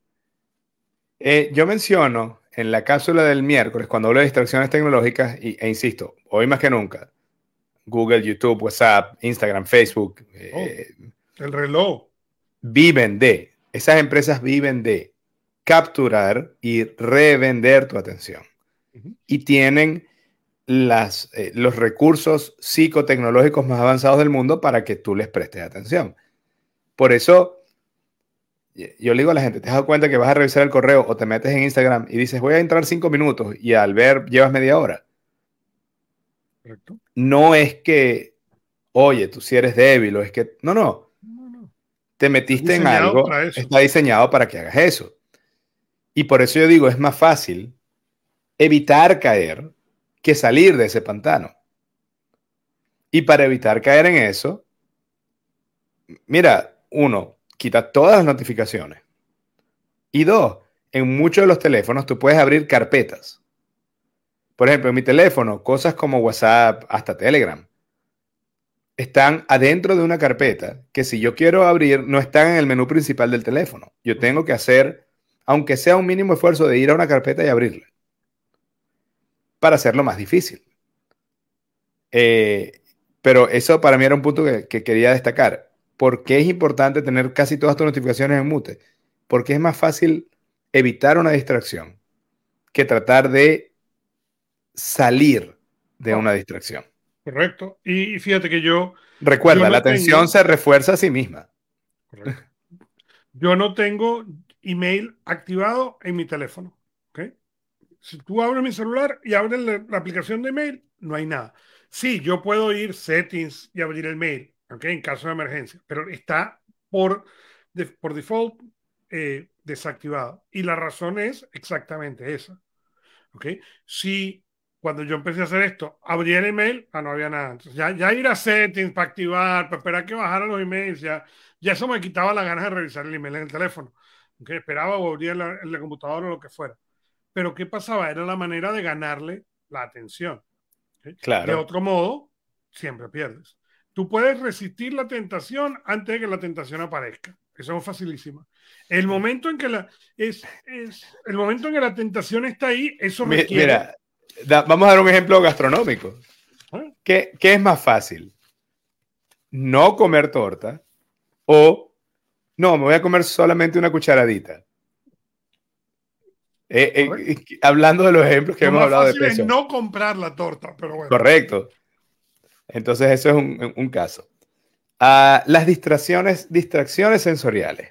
Yo menciono en la cápsula del miércoles, cuando hablo de distracciones tecnológicas, e insisto, hoy más que nunca, Google, YouTube, WhatsApp, Instagram, Facebook, Oh, el reloj. esas empresas viven de capturar y revender tu atención. Ujú. Y tienen los recursos psicotecnológicos más avanzados del mundo para que tú les prestes atención. Por eso, yo le digo a la gente, ¿te has dado cuenta que vas a revisar el correo o te metes en Instagram y dices, voy a entrar 5 minutos y al ver llevas media hora? Correcto. No es que, oye, tú si eres débil o es que, no, no, No, no. te Está metiste en diseñado algo, para eso. está diseñado para que hagas eso. Y por eso yo digo, es más fácil evitar caer que salir de ese pantano. Y para evitar caer en eso, mira, uno, quita todas las notificaciones. Y dos, en muchos de los teléfonos tú puedes abrir carpetas. Por ejemplo, en mi teléfono, cosas como WhatsApp, hasta Telegram, están adentro de una carpeta que si yo quiero abrir, no están en el menú principal del teléfono. Yo Ujú. tengo que hacer, aunque sea un mínimo esfuerzo de ir a una carpeta y abrirla, para hacerlo más difícil. Eh, pero eso para mí era un punto que quería destacar. ¿Por qué es importante tener casi todas tus notificaciones en mute? Porque es más fácil evitar una distracción que tratar de salir de Oh, una distracción. correcto. Y fíjate que yo Recuerda, la no atención tengo, se refuerza a sí misma. correcto, yo no tengo email activado en mi teléfono. ¿Ok? Si tú abres mi celular y abres la aplicación de email, no hay nada. Sí, yo puedo ir settings y abrir el mail, ¿ok? En caso de emergencia, pero está por, por default desactivado. Y la razón es exactamente esa. ¿Ok? Si cuando yo empecé a hacer esto, abría el email, no había nada. Entonces, ya ir a settings para activar, para esperar que bajaran los emails, ya eso me quitaba las ganas de revisar el email en el teléfono. ¿Ok? Esperaba o abría la computadora o lo que fuera. Pero ¿qué pasaba? Era la manera de ganarle la atención. ¿Ok? De Claro. otro modo, siempre pierdes. Tú puedes resistir la tentación antes de que la tentación aparezca. Eso es facilísimo. El momento en que el momento en que la tentación está ahí, eso requiere. Mira, vamos a dar un ejemplo gastronómico. ¿Eh? ¿Qué es más fácil? No comer torta o no, me voy a comer solamente una cucharadita. Correcto. Hablando de los ejemplos que Lo hemos más hablado de fácil es peso. no comprar la torta, pero bueno. Correcto. Entonces eso es un caso. Las distracciones sensoriales.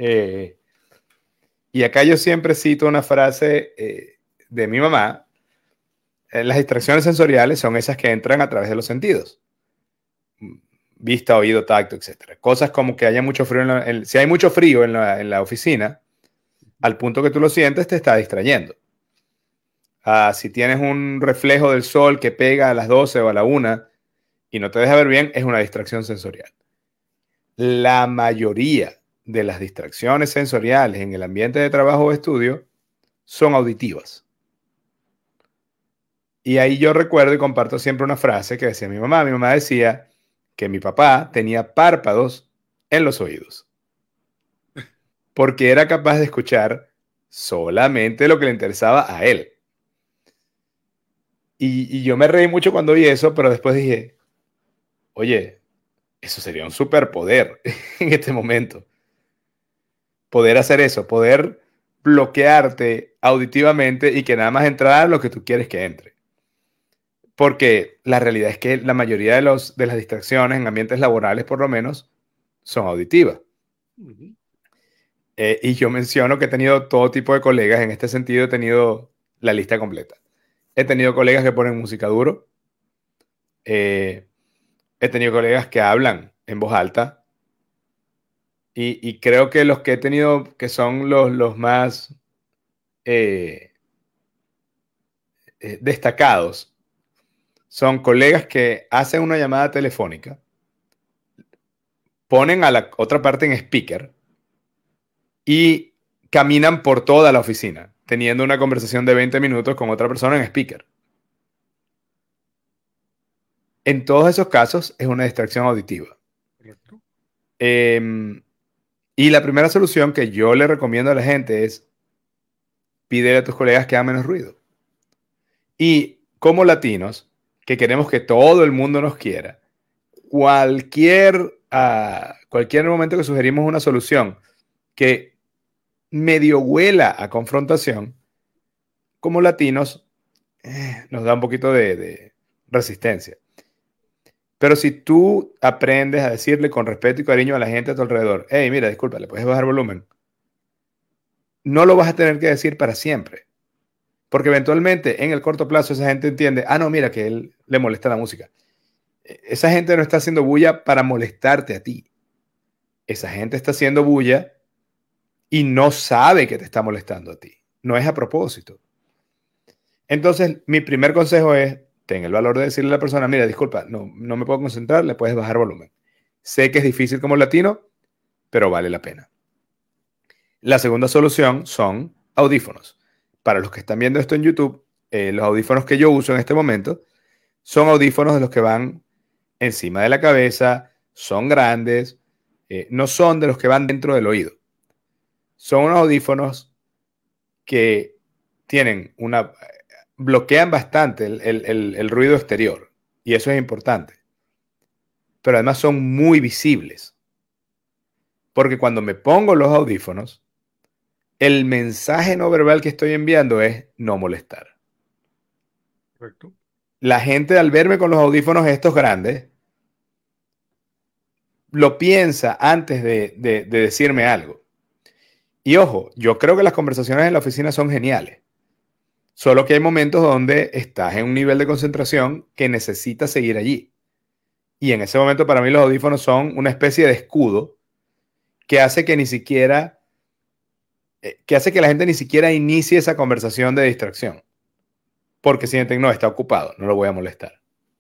Y acá yo siempre cito una frase de mi mamá. Las distracciones sensoriales son esas que entran a través de los sentidos. Vista, oído, tacto, etcétera. Cosas como que haya mucho frío, si hay mucho frío en la oficina, al punto que tú lo sientes, te está distrayendo. Si tienes un reflejo del sol que pega a las 12 o a la 1 y no te deja ver bien, es una distracción sensorial. La mayoría de las distracciones sensoriales en el ambiente de trabajo o estudio son auditivas. Y ahí yo recuerdo y comparto siempre una frase que decía mi mamá. Mi mamá decía que mi papá tenía párpados en los oídos, porque era capaz de escuchar solamente lo que le interesaba a él. Y yo me reí mucho cuando vi eso, pero después dije, oye, eso sería un superpoder en este momento. Poder hacer eso, poder bloquearte auditivamente y que nada más entrara lo que tú quieres que entre. Porque la realidad es que la mayoría de las distracciones en ambientes laborales, por lo menos, son auditivas. Ujú. Y yo menciono que he tenido todo tipo de colegas. En este sentido, he tenido la lista completa. He tenido colegas que ponen música duro. eh, He tenido colegas que hablan en voz alta. Y creo que los que he tenido, que son los más eh, destacados, son colegas que hacen una llamada telefónica, ponen a la otra parte en speaker y caminan por toda la oficina, teniendo una conversación de 20 minutos con otra persona en speaker. En todos esos casos es una distracción auditiva. Correcto. Eh, y la primera solución que yo le recomiendo a la gente es pídele a tus colegas que hagan menos ruido. Y como latinos, que queremos que todo el mundo nos quiera, cualquier momento que sugerimos una solución que medio huela a confrontación, como latinos, nos da un poquito de resistencia. Pero si tú aprendes a decirle con respeto y cariño a la gente a tu alrededor, hey, mira, disculpa, ¿le puedes bajar volumen? No lo vas a tener que decir para siempre. Porque eventualmente, en el corto plazo, esa gente entiende, ah, no, mira, que él le molesta la música. Esa gente no está haciendo bulla para molestarte a ti. Esa gente está haciendo bulla y no sabe que te está molestando a ti. No es a propósito. Entonces, mi primer consejo es, ten el valor de decirle a la persona, mira, disculpa, no me puedo concentrar, le puedes bajar volumen. Sé que es difícil como latino, pero vale la pena. La segunda solución son audífonos. Para los que están viendo esto en YouTube, los audífonos que yo uso en este momento son audífonos de los que van encima de la cabeza, son grandes, no son de los que van dentro del oído. Son unos audífonos que bloquean bastante el ruido exterior y eso es importante. Pero además son muy visibles porque cuando me pongo los audífonos, el mensaje no verbal que estoy enviando es no molestar. Correcto. La gente al verme con los audífonos estos grandes, lo piensa antes de decirme algo. Y ojo, yo creo que las conversaciones en la oficina son geniales. Solo que hay momentos donde estás en un nivel de concentración que necesitas seguir allí. Y en ese momento para mí los audífonos son una especie de escudo que hace que ni siquiera, que hace que la gente ni siquiera inicie esa conversación de distracción. Porque sienten, no, está ocupado, no lo voy a molestar.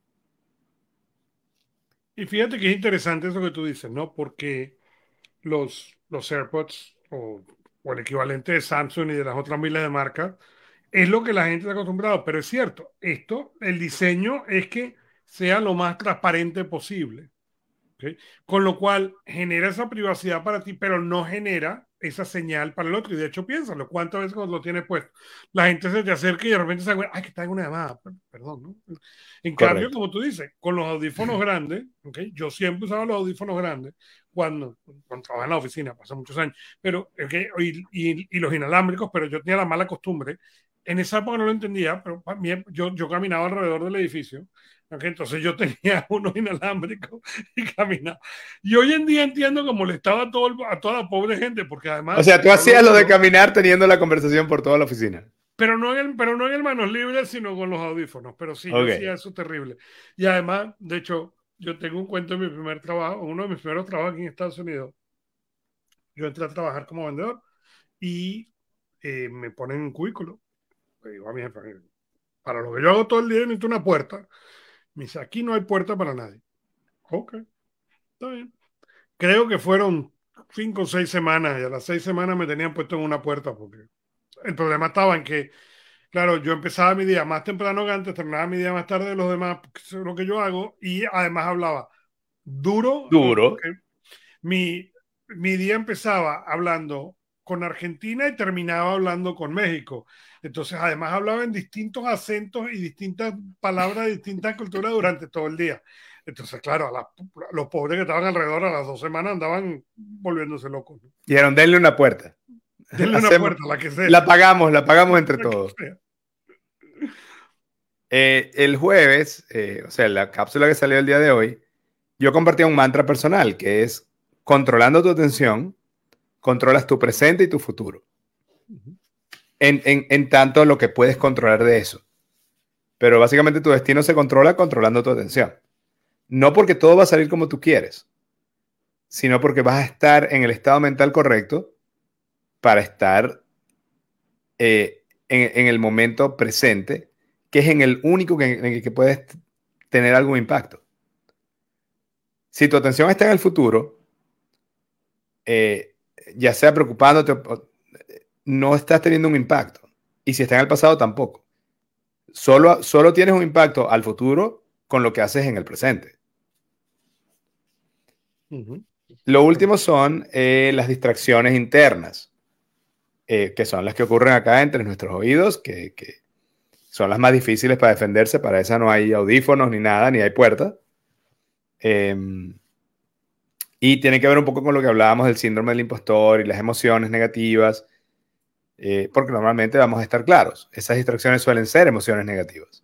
Y fíjate que es interesante eso que tú dices, ¿no? Porque los AirPods o el equivalente de Samsung y de las otras miles de marcas es lo que la gente está acostumbrada, pero es cierto, el diseño es que sea lo más transparente posible. ¿Ok? Con lo cual genera esa privacidad para ti, pero no genera esa señal para el otro. Y de hecho, piénsalo, ¿cuántas veces cuando lo tienes puesto, la gente se te acerca y de repente se acuerda, ay, que está en una llamada, perdón, ¿no? En cambio, Correcto. como tú dices, con los audífonos grandes, ¿okay? Yo siempre usaba los audífonos grandes cuando trabajaba en la oficina, pasé muchos años, pero, ¿okay? Y los inalámbricos, pero yo tenía la mala costumbre. En esa época no lo entendía, pero yo caminaba alrededor del edificio. ¿Okay? Entonces yo tenía unos inalámbricos y caminaba. Y hoy en día entiendo que molestaba a toda la pobre gente, porque O además, sea, tú yo hablo hacías lo de duro, caminar teniendo la conversación por toda la oficina. pero no en el manos libres, sino con los audífonos. Pero sí, yo hacía Ok. eso terrible. Y además, de hecho, yo tengo un cuento de mi primer trabajo, uno de mis primeros trabajos aquí en Estados Unidos. Yo entré a trabajar como vendedor y me ponen un cubículo. Le digo a mi jefe, para lo que yo hago todo el día necesito una puerta. Me dice, aquí no hay puerta para nadie. Ok, está bien. Creo que fueron 5 o 6 semanas, y a las 6 semanas me tenían puesto en una puerta porque el problema estaba en que, claro, yo empezaba mi día más temprano que antes, terminaba mi día más tarde de los demás, porque eso es lo que yo hago, y además hablaba duro, Duro. porque mi día empezaba hablando con Argentina y terminaba hablando con México. Entonces, además hablaba en distintos acentos y distintas palabras de distintas culturas durante todo el día. Entonces, claro, los pobres que estaban alrededor a las 2 semanas andaban volviéndose locos, ¿no? Dijeron, denle una puerta. Denle una Hacemos, puerta, la que sea. la pagamos entre La que todos. sea. El jueves, o sea, la cápsula que salió el día de hoy, yo compartía un mantra personal que es controlando tu atención, controlas tu presente y tu futuro. En tanto lo que puedes controlar de eso. Pero básicamente tu destino se controla controlando tu atención. No porque todo va a salir como tú quieres, sino porque vas a estar en el estado mental correcto para estar en el momento presente, que es en el único en el que puedes tener algún impacto. Si tu atención está en el futuro, eh, ya sea preocupándote, no estás teniendo un impacto. Y si está en el pasado, tampoco. Solo tienes un impacto al futuro con lo que haces en el presente. Ujú. Lo último son las distracciones internas, que son las que ocurren acá entre nuestros oídos, que son las más difíciles para defenderse. Para esa no hay audífonos ni nada, ni hay puerta. Y tiene que ver un poco con lo que hablábamos del síndrome del impostor y las emociones negativas, porque normalmente vamos a estar claros. Esas distracciones suelen ser emociones negativas.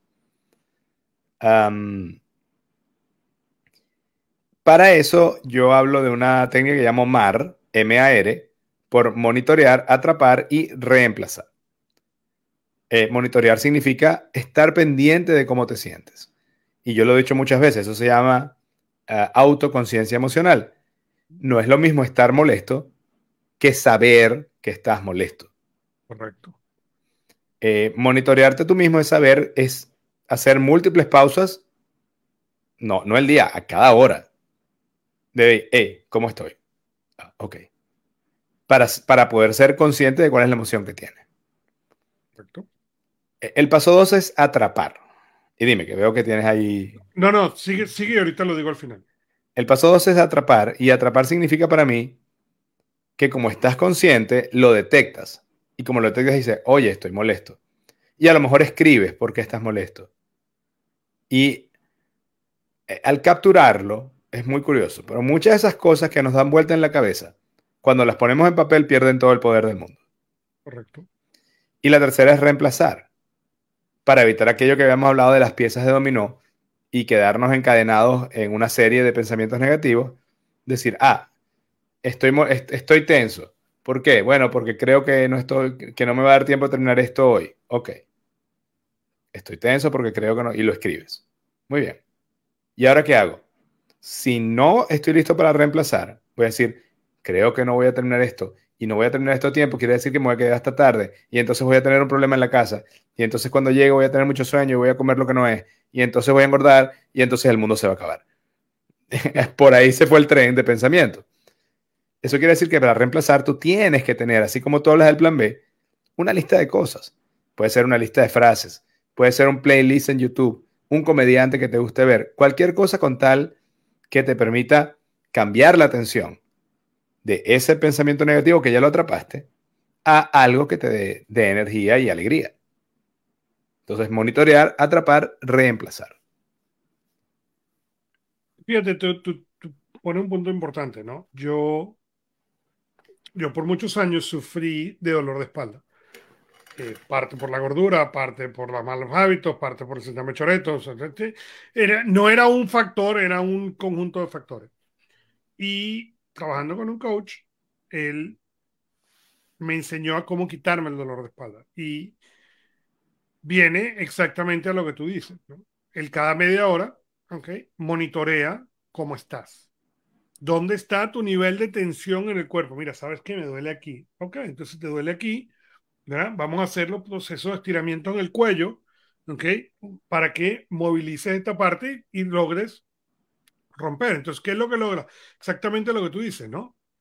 Para eso yo hablo de una técnica que llamo MAR, M-A-R, por monitorear, atrapar y reemplazar. Monitorear significa estar pendiente de cómo te sientes. Y yo lo he dicho muchas veces, eso se llama autoconciencia emocional. No es lo mismo estar molesto que saber que estás molesto. Correcto. Monitorearte tú mismo es saber, es hacer múltiples pausas, no el día, a cada hora. De, hey, ¿cómo estoy? Ah, ok. Para poder ser consciente de cuál es la emoción que tiene. Correcto. El paso 2 es atrapar. Y dime, que veo que tienes ahí. No, no, sigue, sigue y ahorita lo digo al final. El paso 2 es atrapar. Y atrapar significa para mí que como estás consciente, lo detectas. Y como lo detectas, dices, oye, estoy molesto. Y a lo mejor escribes por qué estás molesto. Y al capturarlo, es muy curioso, pero muchas de esas cosas que nos dan vuelta en la cabeza, cuando las ponemos en papel, pierden todo el poder del mundo. Correcto. Y la tercera es reemplazar, para evitar aquello que habíamos hablado de las piezas de dominó y quedarnos encadenados en una serie de pensamientos negativos. Decir, estoy tenso. ¿Por qué? Bueno, porque creo que no me va a dar tiempo de terminar esto hoy. Ok. Estoy tenso porque creo que no. Y lo escribes. Muy bien. ¿Y ahora qué hago? Si no estoy listo para reemplazar, voy a decir, creo que no voy a terminar esto y no voy a terminar esto a tiempo, quiere decir que me voy a quedar hasta tarde y entonces voy a tener un problema en la casa y entonces cuando llegue voy a tener mucho sueño y voy a comer lo que no es y entonces voy a engordar y entonces el mundo se va a acabar. Por ahí se fue el tren de pensamiento. Eso quiere decir que para reemplazar tú tienes que tener, así como tú hablas del plan B, una lista de cosas. Puede ser una lista de frases, puede ser un playlist en YouTube, un comediante que te guste ver, cualquier cosa con tal que te permita cambiar la atención de ese pensamiento negativo que ya lo atrapaste a algo que te dé energía y alegría. Entonces, monitorear, atrapar, reemplazar. Fíjate, tú pones un punto importante, ¿no? Yo por muchos años sufrí de dolor de espalda. Parte por la gordura, parte por los malos hábitos, parte por el síndrome de Choreto. O sea, no era un factor, era un conjunto de factores. Y trabajando con un coach, él me enseñó a cómo quitarme el dolor de espalda. Y viene exactamente a lo que tú dices, ¿no? Él cada media hora, ¿ok? Monitorea cómo estás. ¿Dónde está tu nivel de tensión en el cuerpo? Mira, ¿sabes qué? Me duele aquí. Ok, entonces te duele aquí, ¿verdad? Vamos a hacer los procesos de estiramiento en el cuello, ¿ok? Para que movilices esta parte y logres romper. Entonces, ¿qué es lo que logra? Exactamente lo que tú dices, ¿no?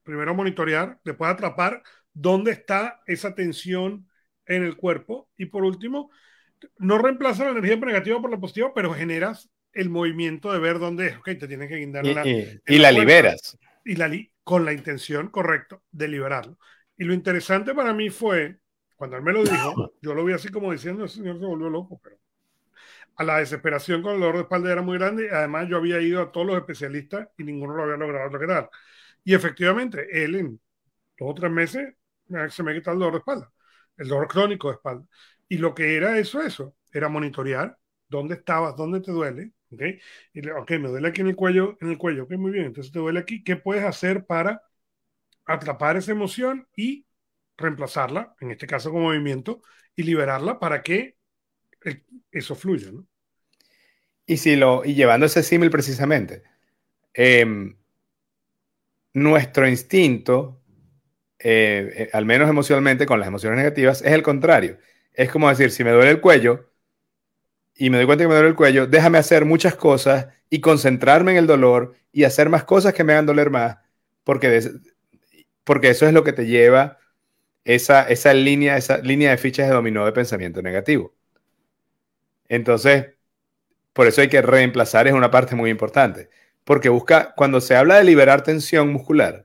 primero monitorear, después atrapar dónde está esa tensión en el cuerpo y por último, no reemplaza la energía negativa por la positiva, pero generas el movimiento de ver dónde es. Ok, te tienes que guindar Y, en y la la fuerza liberas. y con la intención, correcto, de liberarlo. Y lo interesante para mí fue, cuando él me lo dijo, yo lo vi así como diciendo, el señor se volvió loco, pero a la desesperación con el dolor de espalda era muy grande. Y además, yo había ido a todos los especialistas y ninguno lo había logrado lograr. Y efectivamente, él en 2 o 3 meses se me quita el dolor de espalda, el dolor crónico de espalda. Y lo que era eso, era monitorear dónde estabas, dónde te duele, ¿ok? Ok, me duele aquí en el cuello, ok, muy bien, entonces te duele aquí, ¿qué puedes hacer para atrapar esa emoción y reemplazarla, en este caso con movimiento, y liberarla para que eso fluya, ¿no? Y llevando ese símil precisamente, em, nuestro instinto, al menos emocionalmente, con las emociones negativas, es el contrario. Es como decir, si me duele el cuello y me doy cuenta que me duele el cuello, déjame hacer muchas cosas y concentrarme en el dolor y hacer más cosas que me hagan doler más, porque, porque eso es lo que te lleva esa línea de fichas de dominó de pensamiento negativo. Entonces, por eso hay que reemplazar, es una parte muy importante, porque cuando se habla de liberar tensión muscular,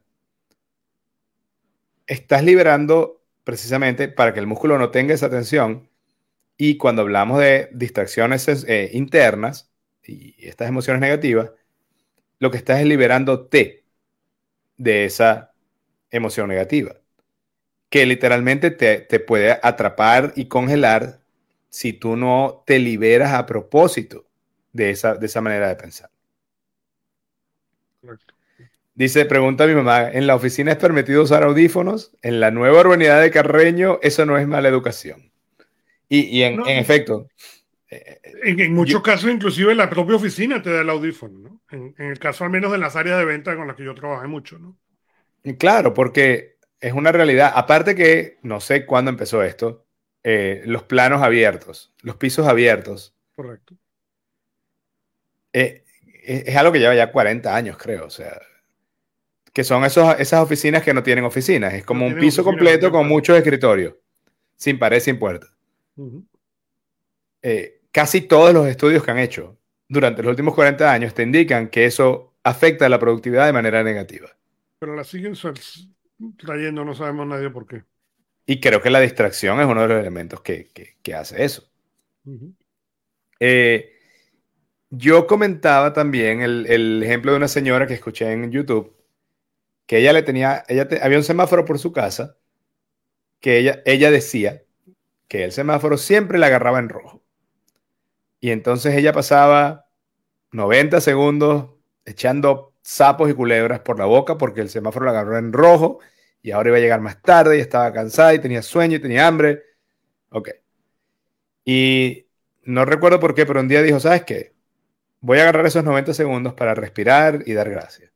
estás liberando precisamente para que el músculo no tenga esa tensión. Y cuando hablamos de distracciones internas y estas emociones negativas, lo que estás es liberándote de esa emoción negativa, que literalmente te puede atrapar y congelar si tú no te liberas a propósito de esa manera de pensar. Correcto. Dice, pregunta a mi mamá, ¿en la oficina es permitido usar audífonos? En la nueva urbanidad de Carreño, eso no es mala educación. Y No, en efecto, eh, en yo, muchos casos, inclusive la propia oficina te da el audífono, ¿no? En el caso al menos de las áreas de venta con las que yo trabajé mucho, ¿no? claro, porque es una realidad. Aparte que, no sé cuándo empezó esto, los planos abiertos, los pisos abiertos, Correcto. eh, es algo que lleva ya 40 años, creo. O sea, que son esas oficinas que no tienen oficinas. Es No como un tienen piso oficina, no completo tienen con planta. muchos escritorios, sin pared, sin puerta. Ujú. Casi todos los estudios que han hecho durante los últimos 40 años te indican que eso afecta a la productividad de manera negativa. Pero la siguen trayendo, no sabemos nadie por qué. Y creo que la distracción es uno de los elementos que hace eso. Ujú. Eh, yo comentaba también el ejemplo de una señora que escuché en YouTube, que había un semáforo por su casa, que ella decía que el semáforo siempre la agarraba en rojo. Y entonces ella pasaba 90 segundos echando sapos y culebras por la boca porque el semáforo la agarró en rojo y ahora iba a llegar más tarde y estaba cansada y tenía sueño y tenía hambre. Ok. Y no recuerdo por qué, pero un día dijo, ¿sabes qué? Voy a agarrar esos 90 segundos para respirar y dar gracias.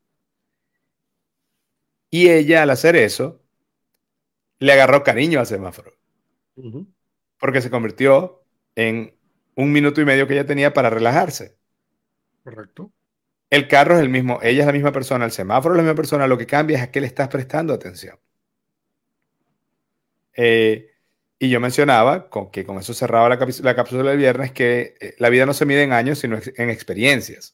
Y ella, al hacer eso, le agarró cariño al semáforo, Ujú. porque se convirtió en 1 minuto y medio que ella tenía para relajarse. Correcto. El carro es el mismo, ella es la misma persona, el semáforo es la misma persona, lo que cambia es a qué le estás prestando atención. Eh, y yo mencionaba, que con eso cerraba la cápsula del viernes, que la vida no se mide en años, sino en experiencias.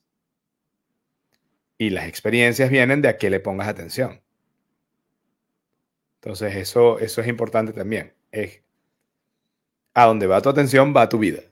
Y las experiencias vienen de a qué le pongas atención. Entonces eso es importante también. Es a donde va tu atención, va tu vida.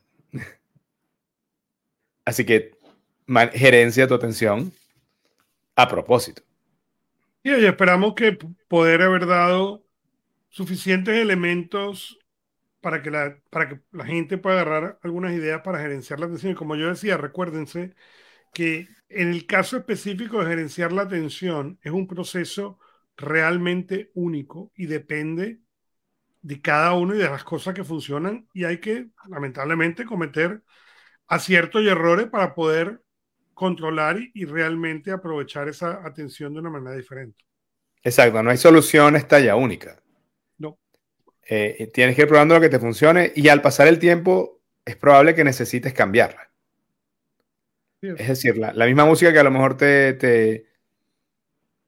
Así que gerencia tu atención a propósito. Y oye, esperamos que poder haber dado suficientes elementos para que la gente pueda agarrar algunas ideas para gerenciar la atención. Y como yo decía, recuérdense que en el caso específico de gerenciar la atención es un proceso realmente único y depende de cada uno y de las cosas que funcionan y hay que, lamentablemente, cometer aciertos y errores para poder controlar y realmente aprovechar esa atención de una manera diferente. Exacto, no hay soluciones talla única. No, Tienes que ir probando lo que te funcione y al pasar el tiempo es probable que necesites cambiarla. sí Es es. decir, la misma música que a lo mejor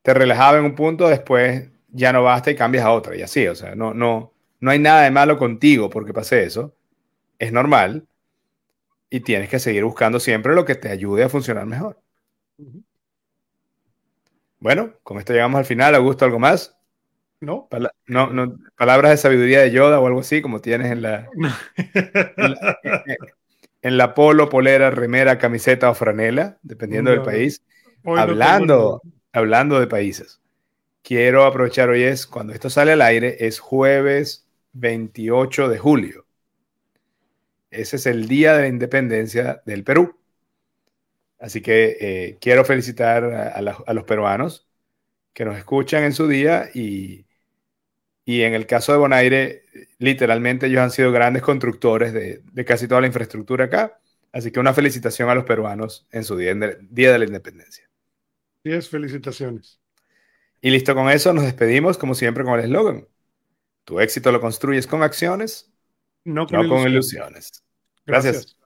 te relajaba en un punto, después ya no basta y cambias a otra y así, o sea, no hay nada de malo contigo porque pase eso, es normal y tienes que seguir buscando siempre lo que te ayude a funcionar mejor. Ujú. Bueno, con esto llegamos al final. Augusto, ¿algo más? ¿No? Eh, No, palabras de sabiduría de Yoda o algo así, como tienes en la, en la polo, polera, remera, camiseta o franela, dependiendo del no, no. país. Hoy no tengo ningún. Hablando de países, quiero aprovechar hoy cuando esto sale al aire, es jueves 28 de julio. Ese es el día de la independencia del Perú. Así que quiero felicitar a los peruanos que nos escuchan en su día y en el caso de Bonaire, literalmente ellos han sido grandes constructores de casi toda la infraestructura acá. Así que una felicitación a los peruanos en su día de la independencia. 10 felicitaciones. Y listo con eso, nos despedimos como siempre con el eslogan. Tu éxito lo construyes con acciones, No con no con ilusiones. ilusiones. Gracias. Gracias.